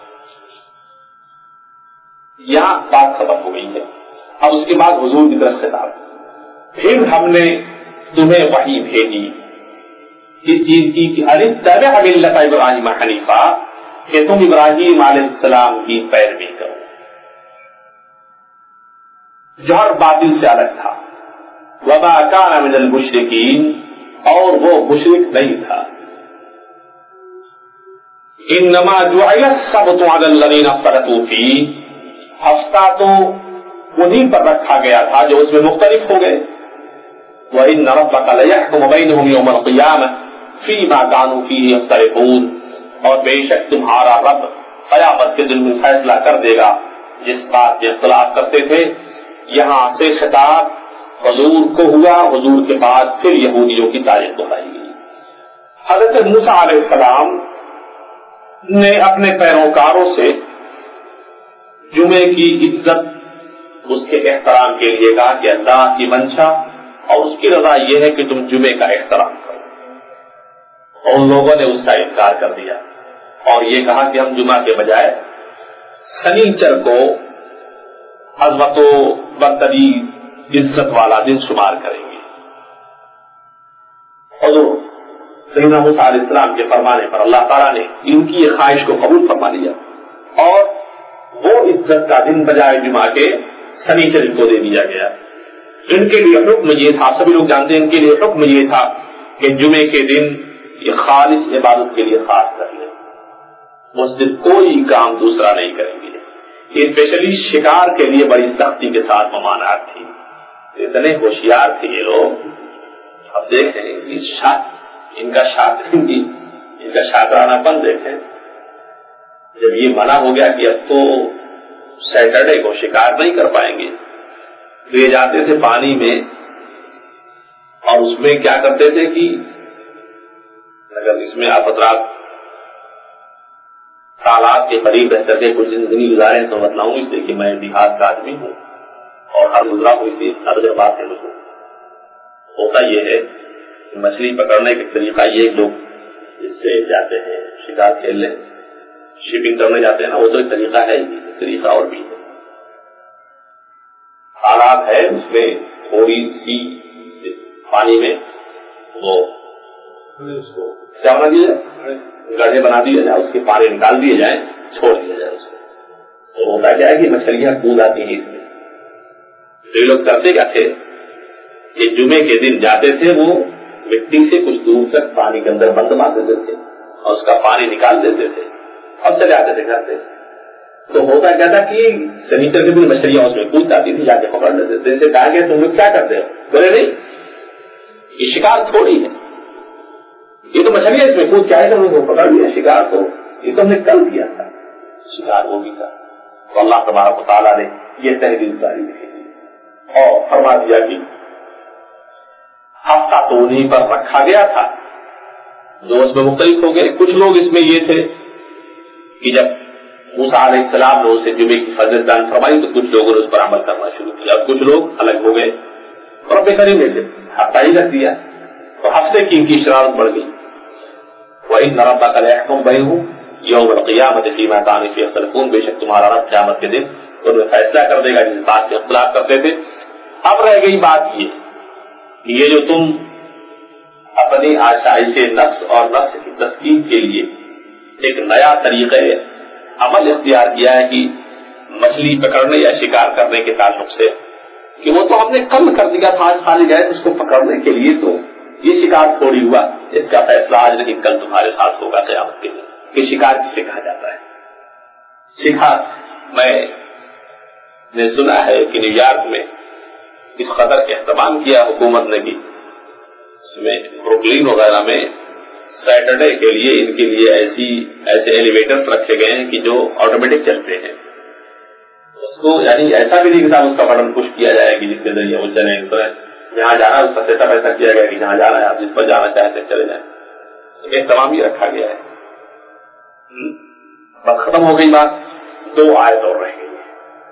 یہاں بات ختم ہو گئی ہے۔ اب اس کے بعد حضور کی طرف خطاب، پھر ہم نے تمہیں وحی بھیجی اس چیز کی کہ اتبع ملت ابراہیم حنیفہ، کہ تم ابراہیم علیہ السلام کی پیروی کرو، جو ہر باطل سے الگ تھا۔ وما کان من المشرکین، اور وہ مشرک نہیں تھا۔ انما جعل السبت علی الذین اختلفوا فیہ، ہفتہ تو انہیں پر رکھا گیا تھا جو اس میں مختلف ہو گئے۔ وَإِنَّ رَبَّكَ لَيَحْكُمُ بَيْنَهُمْ يَوْمَ الْقِيَامَةِ فِيمَا كَانُوا فِيهِ يَخْتَلِفُونَ، اور بے شک تمہارا رب قیامت کے دن میں فیصلہ کر دے گا جس بات میں اختلاف کرتے تھے۔ یہاں سے خطاب حضور کو ہوا، حضور کے بعد پھر یہودیوں کی تاریخ دہرائی گئی۔ حضرت موسیٰ علیہ السلام نے اپنے پیروکاروں سے جمعے کی عزت، اس کے احترام کے لیے کہا کہ اللہ کی منشا اور اس کی رضا یہ ہے کہ تم جمعے کا احترام کرو، اور ان لوگوں نے اس کا انکار کر دیا اور یہ کہا کہ ہم جمعہ کے بجائے سنیچر کو عظمت و برتری عزت والا دن شمار کریں گے۔ حضور سیدنا موسیٰ علیہ السلام کے فرمانے پر اللہ تعالیٰ نے ان کی یہ خواہش کو قبول فرما لیا، اور وہ عزت کا دن بجائے جمعہ کے سنیچر ان کو دے دیا گیا۔ ان کے لیے حکم یہ تھا، سبھی لوگ جانتے ہیں ان کے لیے حکم یہ تھا کہ جمعے کے دن یہ خالص عبادت کے لیے خاص کر لیں، اس دن کوئی کام دوسرا نہیں کریں گے۔ اسپیشلی شکار کے لیے بڑی سختی کے ساتھ ممانعت تھی، اتنے ہوشیار تھے یہ لوگ۔ اب دیکھیں اس شاک ان کا شاک ان کا شاکرانہ پن دیکھیں، جب یہ منع ہو گیا کہ اب تو سیٹرڈے کو شکار نہیں کر پائیں گے، لے جاتے تھے پانی میں، اور اس میں کیا کرتے تھے کہ اگر اس میں آپ حضرات تالاب کے قریب رہ کر کے کچھ زندگی گزارے تو بتلاؤں، اس لیے کہ میں دیہات کا آدمی ہوں اور ہر گزرا ہوں، اس لیے ہر بات ہے مجھے۔ ہوتا یہ ہے کہ مچھلی پکڑنے کا طریقہ یہ لوگ اس سے جاتے ہیں شکار کھیلنے, شپنگ کرنے جاتے ہیں نا, وہ تو ایک طریقہ ہے, طریقہ اور بھی ہے. تالاب ہے, اس میں تھوڑی سی پانی میں وہ کیا بنا دیا جائے, گڑھے بنا دیے جائے, اس کے پانی نکال دیے جائیں, چھوڑ دیا جائے اس کو. تو ہوتا کیا ہے کہ مچھلیاں کود آتی ہیں اس میں. تو یہ لوگ کرتے کیا تھے کہ جمعے کے دن جاتے تھے, وہ مٹی سے کچھ دور تک پانی کے اندر بند مار دیتے تھے اور اس کا پانی نکال دیتے تھے اور چلے آتے تھے گھر سے. تو ہوتا کیا تھا کہ سنیچر کے دن مچھلیاں اس میں کود جاتی تھی, جا کے پکڑ لیتے تھے. اسے کہا کہ تم لوگ کیا کرتے ہو؟ بولے نہیں, یہ شکار تھوڑی ہے, یہ تو مچھلیاں اس میں کود کے آئے, تم لوگوں کو پکڑ لیا شکار, کو یہ تو ہم نے کل کیا تھا شکار, وہ بھی تھا. تو اللہ تبارک و تعالیٰ نے یہ تحریر اتاری اور فرما دیا کہ ہفتہ تو انہیں پر رکھا گیا تھا جو اس میں مختلف ہو گئے. کچھ لوگ اس میں یہ تھے کہ جب موسیٰ علیہ السلام نے اسے جمعے کی فضیلت بیان فرمائی تو کچھ لوگوں نے اس پر عمل کرنا شروع کیا اور کچھ لوگ الگ ہو گئے اور رب کریم نے ہفتہ ہی رکھ دیا تو ہفتے کی ان کی شرارت بڑھ گئی. وَإِنَّ رَبَّكَ لَيَحْكُمُ بَيْنَهُمْ يَوْمَ الْقِيَامَةِ فِيمَا كَانُوا فِيهِ يَخْتَلِفُونَ, بے شک تمہارا رب قیامت کے دن ان میں فیصلہ کر دے گا جس بات کے اختلاف کرتے تھے. اب رہ گئی بات یہ کہ یہ جو تم اپنی آشائش نفس اور نفس کی تسکین کے لیے ایک نیا طریقہ عمل اختیار کیا ہے کہ مچھلی پکڑنے یا شکار کرنے کے تعلق سے, کہ وہ تو ہم نے کل کر دیا تھا, آج خالی گئے اس کو پکڑنے کے لیے, تو یہ شکار تھوڑی ہوا, اس کا فیصلہ آج نہیں کل تمہارے ساتھ ہوگا قیامت کے دن. کہ شکار کسے کہا جاتا ہے؟ شکار میں نے سنا ہے کہ نیو یارک میں اس قدر اہتمام کیا حکومت نے بھی, اس میں بروکلین وغیرہ میں سیٹرڈے کے لیے ان کے لیے ایسی ایسے ایلیویٹرز رکھے گئے ہیں کہ جو آٹومیٹک چلتے ہیں. اس کو یعنی ایسا بھی نہیں کہ اس کا بٹن پش کیا جائے کہ جس کے ذریعے وہ چلیں, تو جہاں جانا ہے اس کا سیٹ اپ ایسا کیا گیا کہ جہاں جانا ہے آپ جس پر جانا چاہتے ہیں چلے جائیں. اہتمام ہی رکھا گیا ہے. بس ختم ہو گئی بات, دو آیت اور رہ گئی.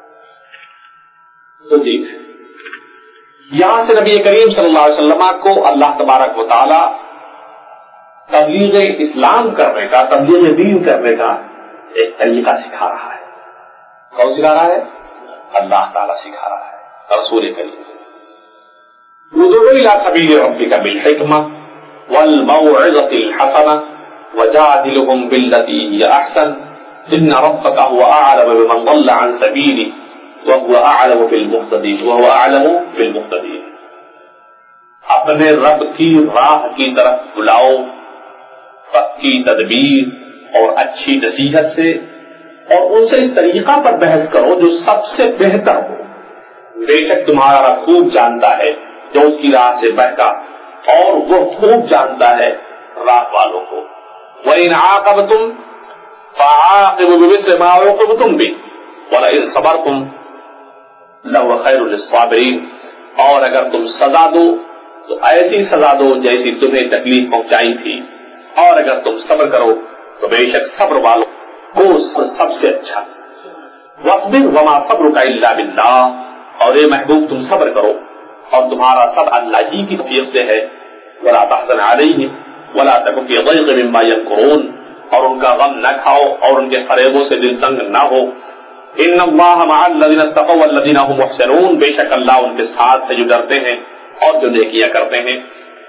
تو ٹھیک, یہاں سے نبی کریم صلی اللہ علیہ وسلم کو اللہ تبارک و تعالی تبلیغ اسلام کرنے کا, تبلیغ دین کرنے کا ایک طریقہ سکھا رہا ہے. کون سکھا رہا ہے؟ اللہ تعالیٰ سکھا رہا ہے رسول کریم. ادعو الی سبیل ربک بالحکمہ والموعظۃ الحسنہ وجادلهم بالتي هي احسن ان ربک هو اعلم بمن ضل عن سبیلہ وهو اعلم بالمهتدین وهو اعلم بالمهتدین. اپنے رب کی راہ کی طرف بلاؤ پکی تدبیر اور اچھی نصیحت سے, اور ان سے اس طریقہ پر بحث کرو جو سب سے بہتر ہو. بے شک تمہارا رب خوب جانتا ہے جو اس کی راہ سے بہکا, اور وہ خوب جانتا ہے راہ والوں کو. وَإِنْ عَاقَبْتُمْ فَعَاقِبُوا بِمِثْلِ مَا عُوقِبْتُمْ بِهِ وَلَئِنْ صَبَرْتُمْ لَهُوَ خَيْرٌ لِلصَّابِرِينَ. اور اگر تم سزا دو تو ایسی سزا دو جیسی تمہیں تکلیف پہنچائی تھی, اور اگر تم صبر کرو تو بے شک صبر والوں کو سب سے اچھا. وَاصْبِرْ وَمَا صَبْرُكَ إِلَّا بِاللَّهِ, اور اے محبوب تم صبر کرو اور تمہارا سب اللہ ہی کی توفیق سے ہے. وَلَا تَحْزَنْ عَلَيْهِمْ وَلَا تَكُنْ فِي ضَيْقٍ مِّمَّا يَمْكُرُونَ, اور ان کا غم نہ کھاؤ اور ان کے فریبوں سے دل تنگ نہ ہو. إِنَّ اللَّهَ مَعَ الَّذِينَ اتَّقَوْا وَالَّذِينَ هُمْ مُحْسِنُونَ, بے شک اللہ ان کے ساتھ ہے جو ڈرتے ہیں اور جو نیکیاں کرتے ہیں.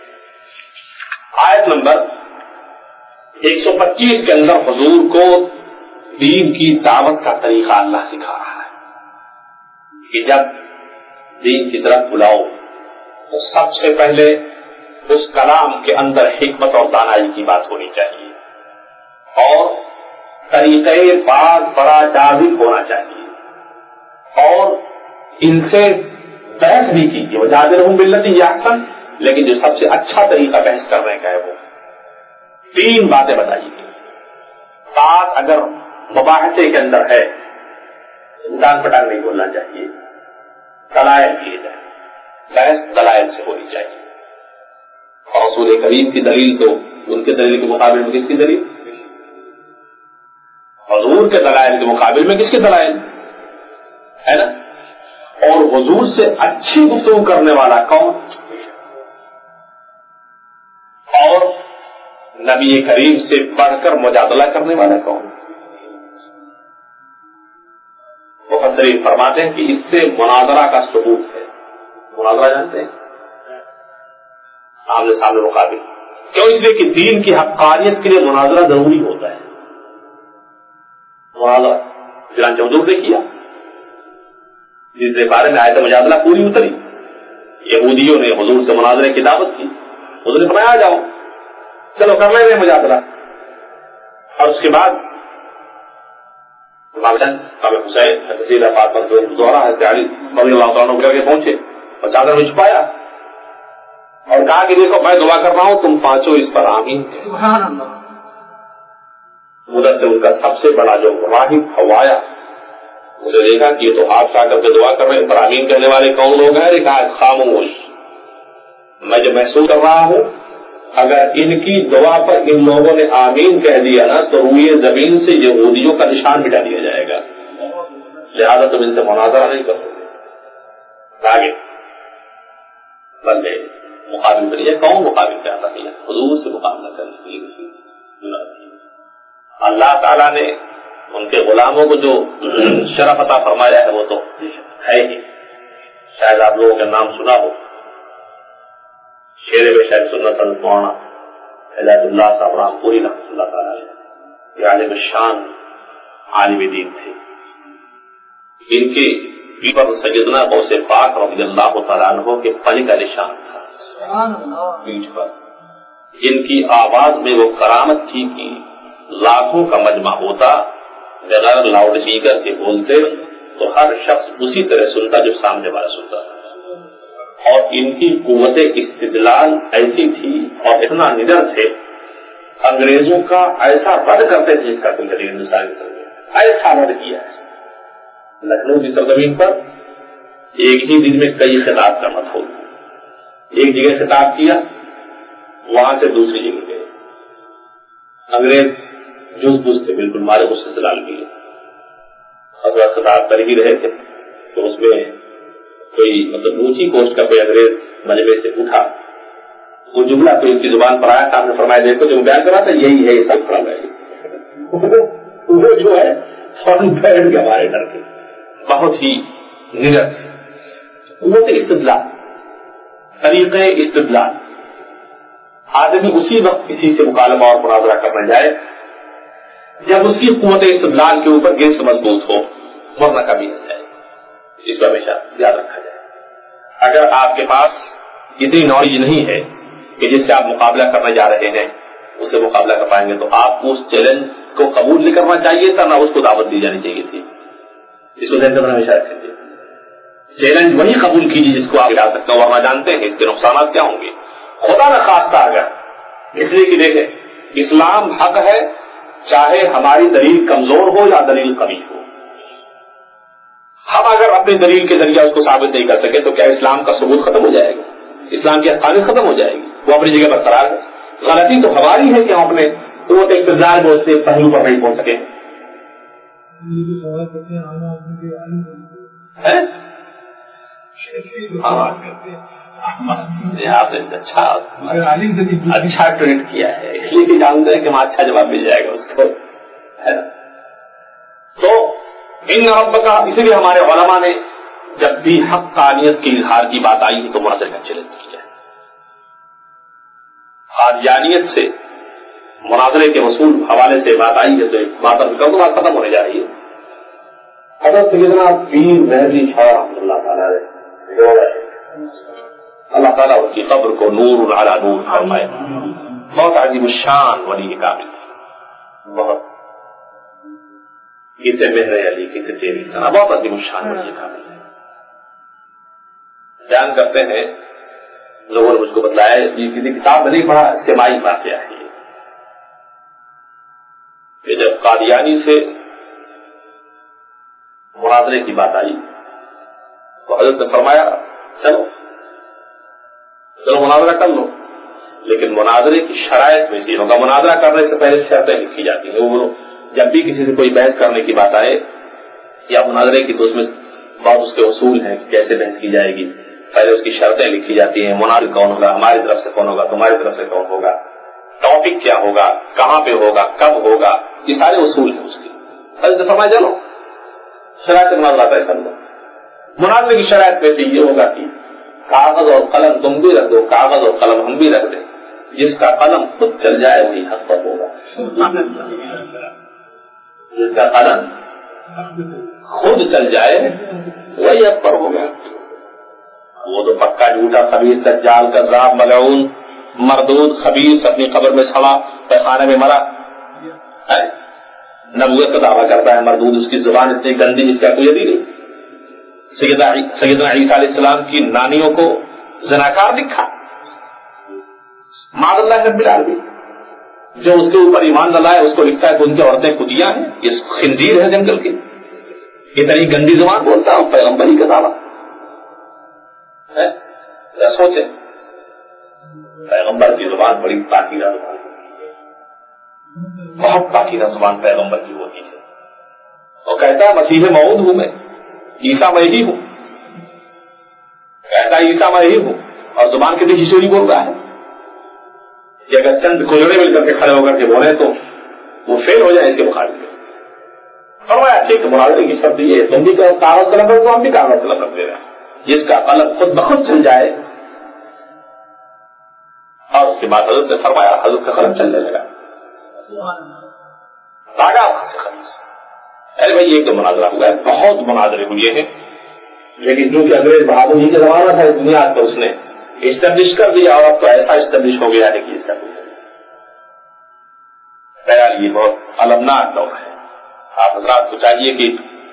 آیت نمبر ایک سو پچیس کے اندر حضور کو دین کی دعوت کا طریقہ اللہ سکھا رہا ہے کہ جب دین کی طرف بلاؤ تو سب سے پہلے اس کلام کے اندر حکمت اور دانائی کی بات ہونی چاہیے, اور طریقے باز بڑا جازب ہونا چاہیے, اور ان سے بحث بھی کیجیے. وجادلہم باللتی ہی احسن, لیکن جو سب سے اچھا طریقہ بحث کرنے کا ہے وہ تین باتیں بتائیے. بات اگر مباحثے کے اندر ہے انسان پٹانگ نہیں بولنا چاہیے, دلائل کیے جائیں, بحث دلائل سے ہونی چاہیے. اور رسول کریم کی دلیل تو ان کے دلیل کے مقابل میں کس کی دلیل؟ حضور کے دلائل کے مقابل میں کس کے دلائل ہے نا. اور حضور سے اچھی گفتگو کرنے والا کون؟ اور نبی کریم سے بڑھ کر مجادلہ کرنے والا کون؟ مفسرین فرماتے ہیں کہ اس سے مناظرہ کا ثبوت ہے. مناظرہ جانتے ہیں؟ آمنے سامنے مقابل. کیوں؟ اس لیے کہ دین کی حقانیت کے لیے مناظرہ ضروری ہوتا ہے. مناظرہ چنانچہ حضور نے کیا، جس کے بارے میں آیت مجادلہ پوری اتری. یہودیوں نے حضور سے مناظرے کی دعوت کی، حضور نے فرمایا جاؤ چلو کر لیں گے مجادلہ. اور اس کے بعد حسین حسین فاطمہ دوہرا ہے علی رضی اللہ تعالیٰ عنہ کر کے پہنچے اور چادر میں چھپایا اور کہا کہ دیکھو میں دعا کر رہا ہوں، تم پانچوں اس پر آمین. سبحان اللہ. ادھر سے ان کا سب سے بڑا جو راہب ہوایا، اسے دیکھا کہ یہ تو ہاتھ اٹھا کر کے دعا کر رہے ہیں، پر آمین کہنے والے کون لوگ ہیں؟ کہا خاموش، میں جو محسوس کر رہا ہوں اگر ان کی دعا پر ان لوگوں نے آمین کہہ دیا نا تو روئے زمین سے یہودیوں کا نشان مٹا دیا جائے گا، لہٰذا تم ان سے مناظرہ نہیں کرو گے. آگے بندے مقابل کریے. کون مقابل کرتا ہے؟ حضور سے مقابلہ کرنے کے لیے اللہ تعالیٰ نے ان کے غلاموں کو جو شرف عطا فرمایا ہے وہ تو ہے ہی. شاید آپ لوگوں کا نام سنا ہو، شیر میں شاید سنت مولانا ہدایت اللہ صاحب رام پوری رحمۃ اللہ تعالیٰ یہ عالم شان عالم دین تھے. ان کے پیپر سیدنا غوث پاک رضی اللہ تعالیٰ عنہ کے پن کا نشان تھا پیٹھ پر. ان کی آواز میں وہ کرامت تھی کہ لاکھوں کا مجمع ہوتا، بغیر لاؤڈ اسپیکر کے بولتے تو ہر شخص اسی طرح سنتا جو سامنے والا سنتا تھا. اور ان کی قوت استدلال ایسی تھی اور اتنا نڈر تھے، انگریزوں کا ایسا رد کرتے تھے جس کا کوئی کبھی ہندوستان کی سرزمین ایسا رد کیا ہے. لکھنؤ کی سرزمین پر ایک ہی دن میں کئی خطاب کا مت ہو. ایک جگہ خطاب کیا، وہاں سے دوسری جگہ گئے. انگریز جز بز تھے، بالکل مارے غصے سے لال کیے. حضرت خطاب کر ہی رہے تھے تو اس میں کوئی مطلب اونچی پوسٹ کا کوئی انگریز مجمع سے اٹھا، وہ جملہ کوئی ان کی زبان پر آیا تھا. آپ نے فرمایا دیکھو جو بیان کرا تھا یہی ہے، یہ سب پڑھ گئے. وہ جو ہے فوراً بیٹھ کے ہمارے ڈر کے بہت ہی نڈر تھے. قوت استدلال، طریقے استدلال. آدمی اسی وقت کسی سے مکالمہ اور مناظرہ کرنے جائے جب اس کی قوت استدلال کے اوپر گرفت مضبوط ہو، ورنہ کبھی نہ جائے. اس کو ہمیشہ یاد رکھا جائے. اگر آپ کے پاس اتنی نالج نہیں ہے کہ جس سے آپ مقابلہ کرنے جا رہے ہیں اس سے مقابلہ کر پائیں گے تو آپ کو اس چیلنج کو قبول نہیں کرنا چاہیے تھا، نہ اس کو دعوت دی جانی چاہیے تھی. اس کو ذہن میں ہمیشہ رکھیں گے. چیلنج وہی قبول کیجیے جس کو آپ لا سکتے ہیں، ورنہ جانتے ہیں اس کے نقصانات کیا ہوں گے. خدا نہ خواستہ اگر اس لیے کہ دیکھیں اسلام حق ہے، چاہے ہماری دلیل کمزور ہو یا دلیل قوی ہو. ہم اگر اپنی دلیل کے ذریعے اس کو ثابت نہیں کر سکے تو کیا اسلام کا ثبوت ختم ہو جائے گا؟ اسلام کی حقانیت ختم ہو جائے گی؟ وہ اپنی جگہ برقرار ہے. غلطی تو ہماری ہے کہ ہم اپنے قوت استدلال میں اس سے پہلو پر نہیں پہنچ سکے. آپ نے اچھا اچھا ٹویٹ کیا ہے، اس لیے کہ جانتے ہیں کہ ہم اچھا جواب مل جائے گا اس کو. تو ان رب کا اسی لیے ہمارے علماء نے جب بھی حقانیت کی اظہار کی بات آئی تو مناظرے کا چیلنج کیا ہے. قادیانیت سے مناظرے کے وصول حوالے سے بات آئی ہے تو بات اب بات ختم ہونے جا رہی ہے. حضرت سیدنا پیر مہدی شاہ رحمۃ اللہ تعالی اللہ تعالیٰ ان کی قبر کو نور علی نور فرمائے. بہت عظیم الشان ولی کامل، بہت کتنے مہر علی کتنے تیری سنا، بہت عظیم الشان ولی کامل ہے. بیان کرتے ہیں لوگوں نے مجھ کو بتلایا، یہ کسی کتاب میں نہیں پڑھا، سمائی واقعہ ہے کہ جب قادیانی سے مناظرے کی بات آئی تو حضرت نے فرمایا چلو چلو مناظرہ کر لو، لیکن مناظرے کی شرائط میں سے ہوگا. مناظرہ کرنے سے پہلے شرطیں لکھی جاتی ہیں. وہ جب بھی کسی سے کوئی بحث کرنے کی بات آئے یا مناظرے کی تو اس میں بہت اس کے اصول ہیں کیسے بحث کی جائے گی. پہلے اس کی شرطیں لکھی جاتی ہیں، مناظر کون ہوگا، ہماری طرف سے کون ہوگا، تمہاری طرف سے کون ہوگا، ٹاپک کیا ہوگا, کہاں پہ ہوگا, کب ہوگا, یہ سارے اصول ہیں اس کے. حضرت فرمایا چلو شرائط مناظرہ طے کر لو. مناظرے کی شرائط میں سے یہ ہوگا کہ کاغذ اور قلم تم بھی رکھ دو, کاغذ اور قلم ہم بھی رکھ دیں, جس کا قلم خود چل جائے وہی حق پر ہوگا, جس کا قلم خود چل جائے وہی حق پر ہوگا. وہ تو پکا جھوٹا خبیث دجال کذاب ملعون مردود خبیث اپنی قبر میں سڑا پیخانے میں مرا نبوت کا دعویٰ کرتا ہے, مردود اس کی زبان اتنی گندی جس کا کوئی نہیں. سیدنا عیسیٰ علیہ السلام کی نانیوں کو زناکار لکھا, معاذ اللہ رب العالمین. جو اس کے اوپر ایمان نہ لائے اس کو لکھتا ہے کہ ان کی عورتیں کتیاں ہیں, یہ خنزیر ہے جنگل کی, اتنی گندی زبان بولتا ہے پیغمبری کا دعویٰ. سوچے پیغمبر کی زبان بڑی پاکیزہ زبان, بہت پاکیزہ زبان پیغمبر کی ہوتی ہے. اور کہتا ہے مسیح موعود ہوں میں, عیسیٰ میں ہی ہوں, کہتا ہے عیسیٰ میں ہی ہوں, اور زبان کے پیچھے چوری بول رہا ہے کہ اگر چند کھجڑے مل کر کے کھڑے ہو کر کے بولے تو وہ فیل ہو جائے اس کے مقابلے میں. فرمایا ٹھیک ہے, مناظرے کی شرط یہ ہے تم بھی کاغذ قلم رکھ دو, ہم بھی کاغذ قلم رکھ دے رہے ہیں, جس کا قلم خود بخود چل جائے. اور اس کے بعد حضرت نے فرمایا حضرت کا قلم چلنے لگا, راگا وہاں سے خبیث. ارے بھائی ایک تو مناظرہ ہوا ہے, بہت مناظرے ہوئے ہیں, لیکن جو کہ انگریز بہادر جی کا زمانہ تھا اس دنیا پر اس نے اسٹیبلش کر دیا, اور اب تو ایسا اسٹیبلش ہو گیا ہے کہ اس کا خیال یہ بہت المناک دور ہے. آپ حضرات کو چاہیے کہ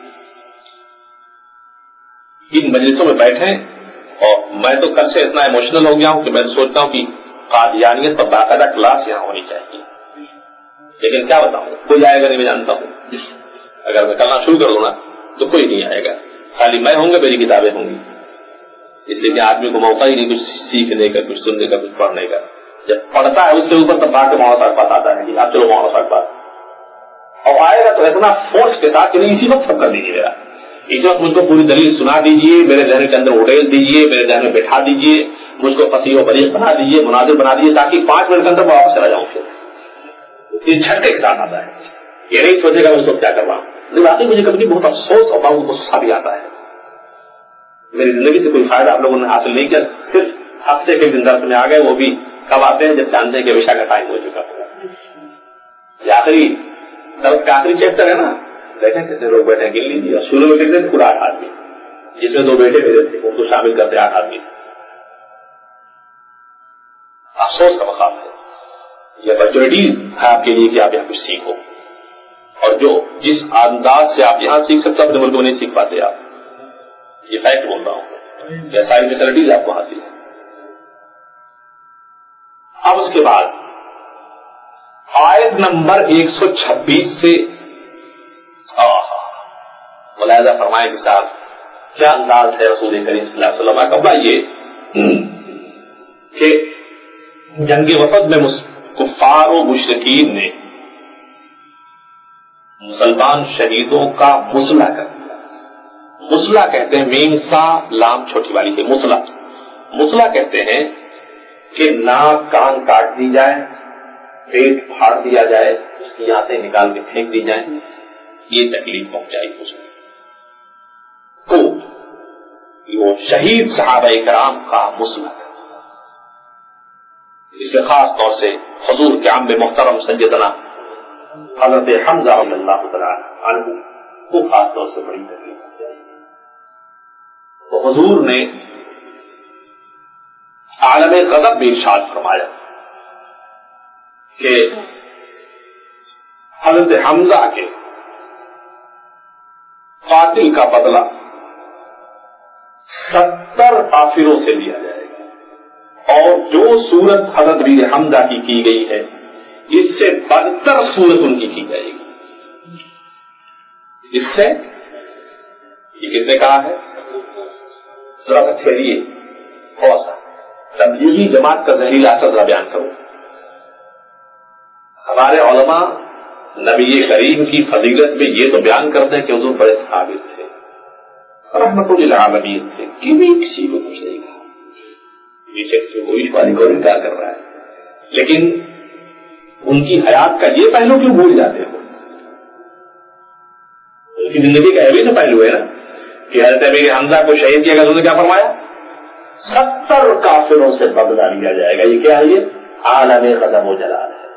ان مجلسوں میں بیٹھیں, اور میں تو کل سے اتنا ایموشنل ہو گیا ہوں کہ میں سوچتا ہوں کہ قادیانیت پر باقاعدہ کلاس یہاں ہونی چاہیے. لیکن کیا بتاؤں, کوئی آئے گا نہیں, میں جانتا ہوں. اگر میں کرنا شروع کر دوں نا تو کوئی نہیں آئے گا, خالی میں ہوں گا, میری کتابیں ہوں گی. اس لیے کہ آدمی کو موقع ہی نہیں کچھ سیکھنے کا, کچھ سننے کا, کچھ پڑھنے کا. جب پڑھتا ہے اس کے اوپر تب باقی مولانا صاحب بات آتا ہے کہ آپ چلو مولانا صاحب بات, اور آئے گا تو اتنا فورس کے ساتھ کہ نہیں اسی وقت سب کر دیجیے میرا, اس وقت مجھ کو پوری دلیل سنا دیجیے, میرے ذہن کے اندر اڑیل دیجیے, میرے ذہن میں بٹھا دیجیے, مجھ کو فصیح و بلیغ بنا دیجیے, مناظر بنا دیجیے, تاکہ پانچ منٹ کے اندر میں واپس چلا جاؤں. پھر یہ جھٹکے کے ساتھ آتا ہے, یہ نہیں سوچے گا میں اس کو کیا کر رہا ہوں. لیکن واقعی مجھے کبھی بہت افسوس اور بہت غصہ بھی آتا ہے. میری زندگی سے کوئی فائدہ آپ لوگوں نے حاصل نہیں کیا, صرف ہفتے کے دن درس میں آ گئے, وہ بھی کب آتے ہیں جب جانتے ہیں کہ عشاء کا ٹائم ہو چکا ہے. یہ آخری درس کا آخری چیپٹر ہے نا, دیکھیں کتنے لوگ بیٹھے گن لیجیے. اور شروع میں کتنے تھے, پورا آٹھ آدمی, جس میں دو بیٹے میرے تھے, ان کو شامل کرتے آٹھ آدمی. افسوس کا مقام ہے. یہ اپرچونیٹیز ہے آپ کے لیے کہ آپ یہاں کچھ سیکھو, اور جو جس انداز سے آپ یہاں سیکھ سکتے اپنے ملک میں نہیں سیکھ پاتے آپ. یہ فیکٹ بول رہا ہوں, یہ ساری فیسلٹیز آپ کو حاصل ہیں. اب اس کے بعد آیت نمبر ایک سو چھبیس سے ملاحظہ فرمائے کہ صاحب کیا انداز ہے رسول کریم صلی اللہ علیہ وسلم کا. قبلہ یہ کہ جنگ وفد میں کفار و مشرکین نے مسلمان شہیدوں کا مسلح کر دیا. مسلح کہتے ہیں, میم سا لام چھوٹی والی ہے, مسلح. مسلح کہتے ہیں کہ ناک کان کاٹ دی جائے, پیٹ پھاڑ دیا جائے, اس کی آنتیں نکال کے پھینک دی جائیں, یہ تکلیف پہنچائی اس کو. وہ شہید صحابہ کرام کا مسلح ہے. اس میں خاص طور سے حضور کے عام محترم سیدنا حضرت حمزہ رضی اللہ تعالی عنہ کو خاص طور سے بڑی تکلیف پہنچائی. تو حضور نے عالم غضب بھی ارشاد فرمایا کہ حضرت حمزہ کے قاتل کا بدلہ ستر کافروں سے لیا جائے گا, اور جو صورت حضرت بیر حمزہ کی کی گئی ہے اس سے بدتر صورت ان کی کی جائے گی. اس سے یہ کس نے کہا ہے, ذرا سا ٹھہریے, تھوڑا سا تبلیغی جماعت کا زہریلا اثر ذرا بیان کرو. ہمارے علماء نبی کریم کی فضیلت میں یہ تو بیان کرتے ہیں کہ حضور بڑے ثابت تھے, رحمت للعالمین تھے, کبھی کسی کو کچھ نہیں کہا. یہ شخص وہی والی کو انکار کر رہا ہے, لیکن ان کی حیات کا یہ پہلو کیوں بھول جاتے ہو؟ ان کی زندگی کا یہ بھی تو پہلو ہے نا کہ حضرت امیر حمزہ کو شہید کیا گیا، انہوں نے کیا فرمایا؟ ستر کافروں سے بدلہ لیا جائے گا. یہ کیا ہے؟ یہ عالم غضب و جلال ہے.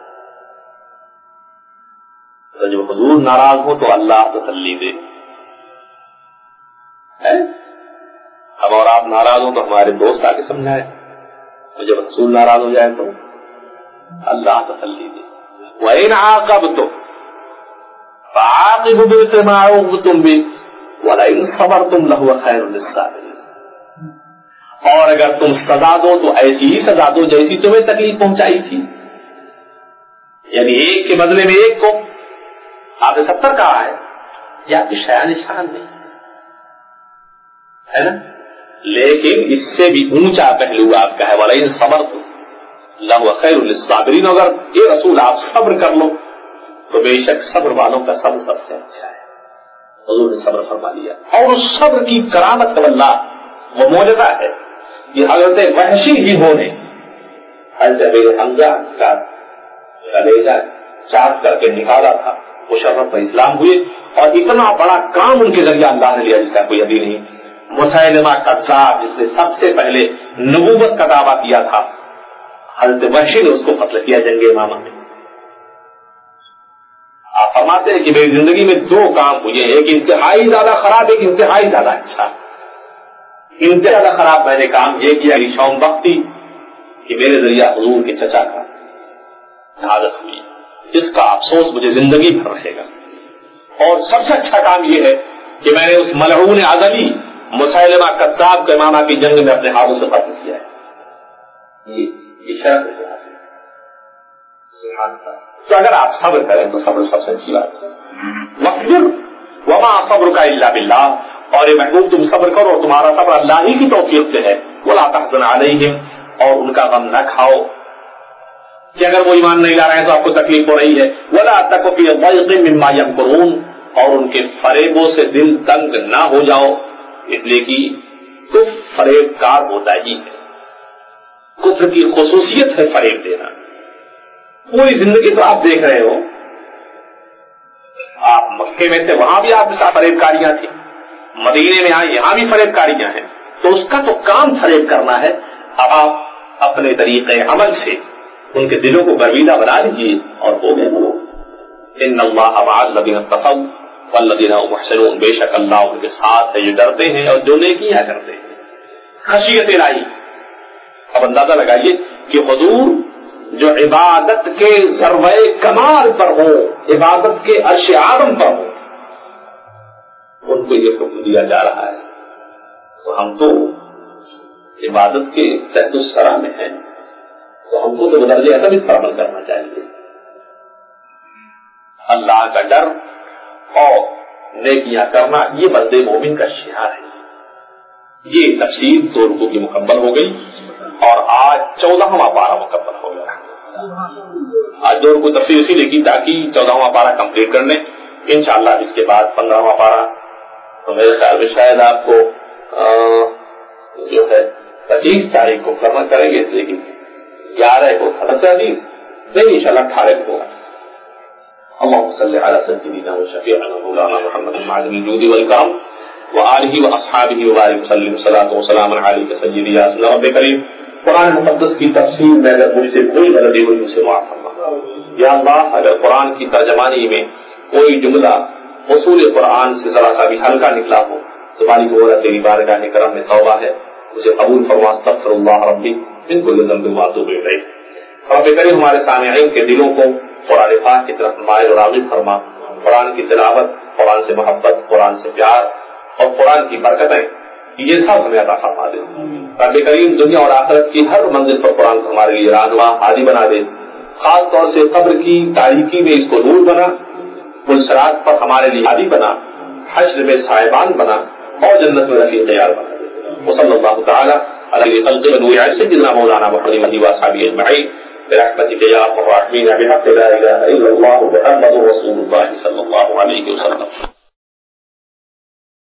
تو جب حضور ناراض ہو تو اللہ تسلی دے. ہم اور آپ ناراض ہوں تو ہمارے دوست آ کے سمجھائے، اور جب رسول ناراض ہو جائے تو اللہ تسلی دے. وَإِنْ عَاقَبْتُمْ فَعَاقِبُوا بِمِثْلِ مَا عُوقِبْتُمْ بِهِ وَلَئِنْ صَبَرْتُمْ لَهُوَ خَيْرٌ لِلصَّابِرِينَ. اور اگر تم سزا دو تو ایسی ہی سزا دو جیسی تمہیں تکلیف پہنچائی تھی. یعنی ایک کے بدلے میں ایک کو آپ نے ستر کہا ہے، یہ آپ کی شان شان نہیں ہے نا، لیکن اس سے بھی اونچا پہلو آپ کا ہے وَلَئِنْ صَبَرْتُمْ لَهُوَ خَيْرٌ لِلصَّابِرِينَ. اگر یہ رسول آپ صبر کر لو تو بے شک صبر والوں کا صبر سب سے اچھا ہے. حضور نے صبر فرما لیا، اور اس صبر کی کرامت اللہ وہ معجزہ ہے. یہ حضرت وحشی ہی ہونے حضرت امیر حمزہ کا کلیجہ چاک کر کے نکالا تھا، مشرف پر اسلام ہوئے، اور اتنا بڑا کام ان کے ذریعہ اللہ نے لیا جس کا کوئی ابھی نہیں. مسیلمہ کذاب جس نے سب سے پہلے نبوت کا دعویٰ کیا تھا، حضرت وحشی نے اس کو قتل کیا جنگ امامہ میں. آپ فرماتے ہیں کہ میری زندگی میں دو کام ہوئے، ایک انتہائی زیادہ خراب، ایک انتہائی زیادہ اچھا. انتہائی زیادہ خراب میں نے کام یہ کیا کہ شوم بختی کہ میرے ذریعہ حضور کے چچا کا شہادت ہوئی، اس کا افسوس مجھے زندگی بھر رہے گا. اور سب سے اچھا کام یہ ہے کہ میں نے اس ملعون ازلی مسیلمہ کذاب کے امامہ کی جنگ میں اپنے ہاتھوں سے قتل کیا ہے. یہ شرف ہے. تو اگر آپ صبر کریں تو صبر سب سے اچھی بات ہے. مصبر وما صبرک الا باللہ، اور یہ محبوب تم صبر کرو، تمہارا صبر اللہ ہی کی توفیق سے ہے. ولا تحزن علیہم، اور ان کا غم نہ کھاؤ کہ اگر وہ ایمان نہیں لا رہے ہیں تو آپ کو تکلیف ہو رہی ہے. ولا تک فی ضیق مما یمکرون، اور ان کے فریبوں سے دل تنگ نہ ہو جاؤ، اس لیے کہ کفر فریب کار ہوتا ہی ہے. کفر کی خصوصیت ہے فریب دینا. پوری زندگی تو آپ دیکھ رہے ہو، آپ مکے میں تھے وہاں بھی آپ کے ساتھ فریب کاریاں تھیں، مدینے میں آئے یہاں بھی فریب کاریاں ہیں. تو اس کا تو کام فریب کرنا ہے. اب آپ اپنے طریقے عمل سے ان کے دلوں کو گرویدہ بنا لیجیے اور ہو گئے وہ. ان اللہ مع الذین اتقوا والذین هم محسنون، بے شک اللہ ان کے ساتھ ہے جو ڈرتے ہیں اور جو نیکیاں کرتے ہیں. خشیت الہی. اب اندازہ لگائیے کہ حضور جو عبادت کے ذروہ کمال پر ہو، عبادت کے عرش اعظم پر ہو، ان کو یہ حکم دیا جا رہا ہے. تو ہم تو عبادت کے تحت الثری میں ہیں، تو ہم کو تو بدرجہ ادب اس پر عمل کرنا چاہیے. اللہ کا ڈر اور نیکیاں کرنا یہ بندے مومن کا شعار ہے. یہ تفسیر دو رکوع کی مکمل ہو گئی اور آج چودہواں پارہ مکمل ہو گیا. آج دو رکوع تفسیر اسی لیے کی تاکہ چودہواں پارہ کمپلیٹ کر لیں. انشاءاللہ اس کے بعد پندرہواں پارہ تو میرے خیال میں شاید آپ کو جو ہے پچیس تاریخ کو کرنا کریں گے، اس لیے کہ گیارہ کو حدیث نہیں، انشاءاللہ اٹھارہ کو ہوگا. اللهم صل على سيدنا وشفيعنا مولانا محمد معدن الجود والكرم وآله وأصحابه وبارك وسلم صلاة وسلام عليك سيدي يا رسول رب کریم. قرآن مقدس کی تفسیر میں اگر مجھ سے کوئی غلطی ہوئی مجھ سے معاف فرما. یا اللہ اگر قرآن کی ترجمانی میں کوئی جملہ اصول قرآن سے ذرا سا بھی ہلکا نکلا ہو تو مالک مولا تیری بارگاہ کرم میں توبہ ہے، مجھے قبول فرما. استغفر اللہ ربی من کل ذنب واتوب الیہ. رب کریم ہمارے سامعین کے دلوں کو قرآن پاک کی طرف مائل اور راغب فرما. قرآن کی تلاوت، قرآن سے محبت، قرآن سے پیار اور قرآن کی برکتیں یہ سب ہمیں عطا فرما دے. رب کریم دنیا اور آخرت کی ہر منزل پر قرآن کو ہمارے لیے راہنما ہادی بنا دے. خاص طور سے قبر کی تاریکی میں اس کو نور بنا، پلسرات پر ہمارے لیے ہادی بنا، حشر میں صاحبان بنا اور جنت میں رفیق یار بنا دے. وصلی اللہ تعالی علی خلق نور سیدنا مولانا محمد و اصحابہ اجمعین برحمتك يا ارحم الراحمين بحق لا اله الا الله محمد رسول الله صلى الله عليه وسلم.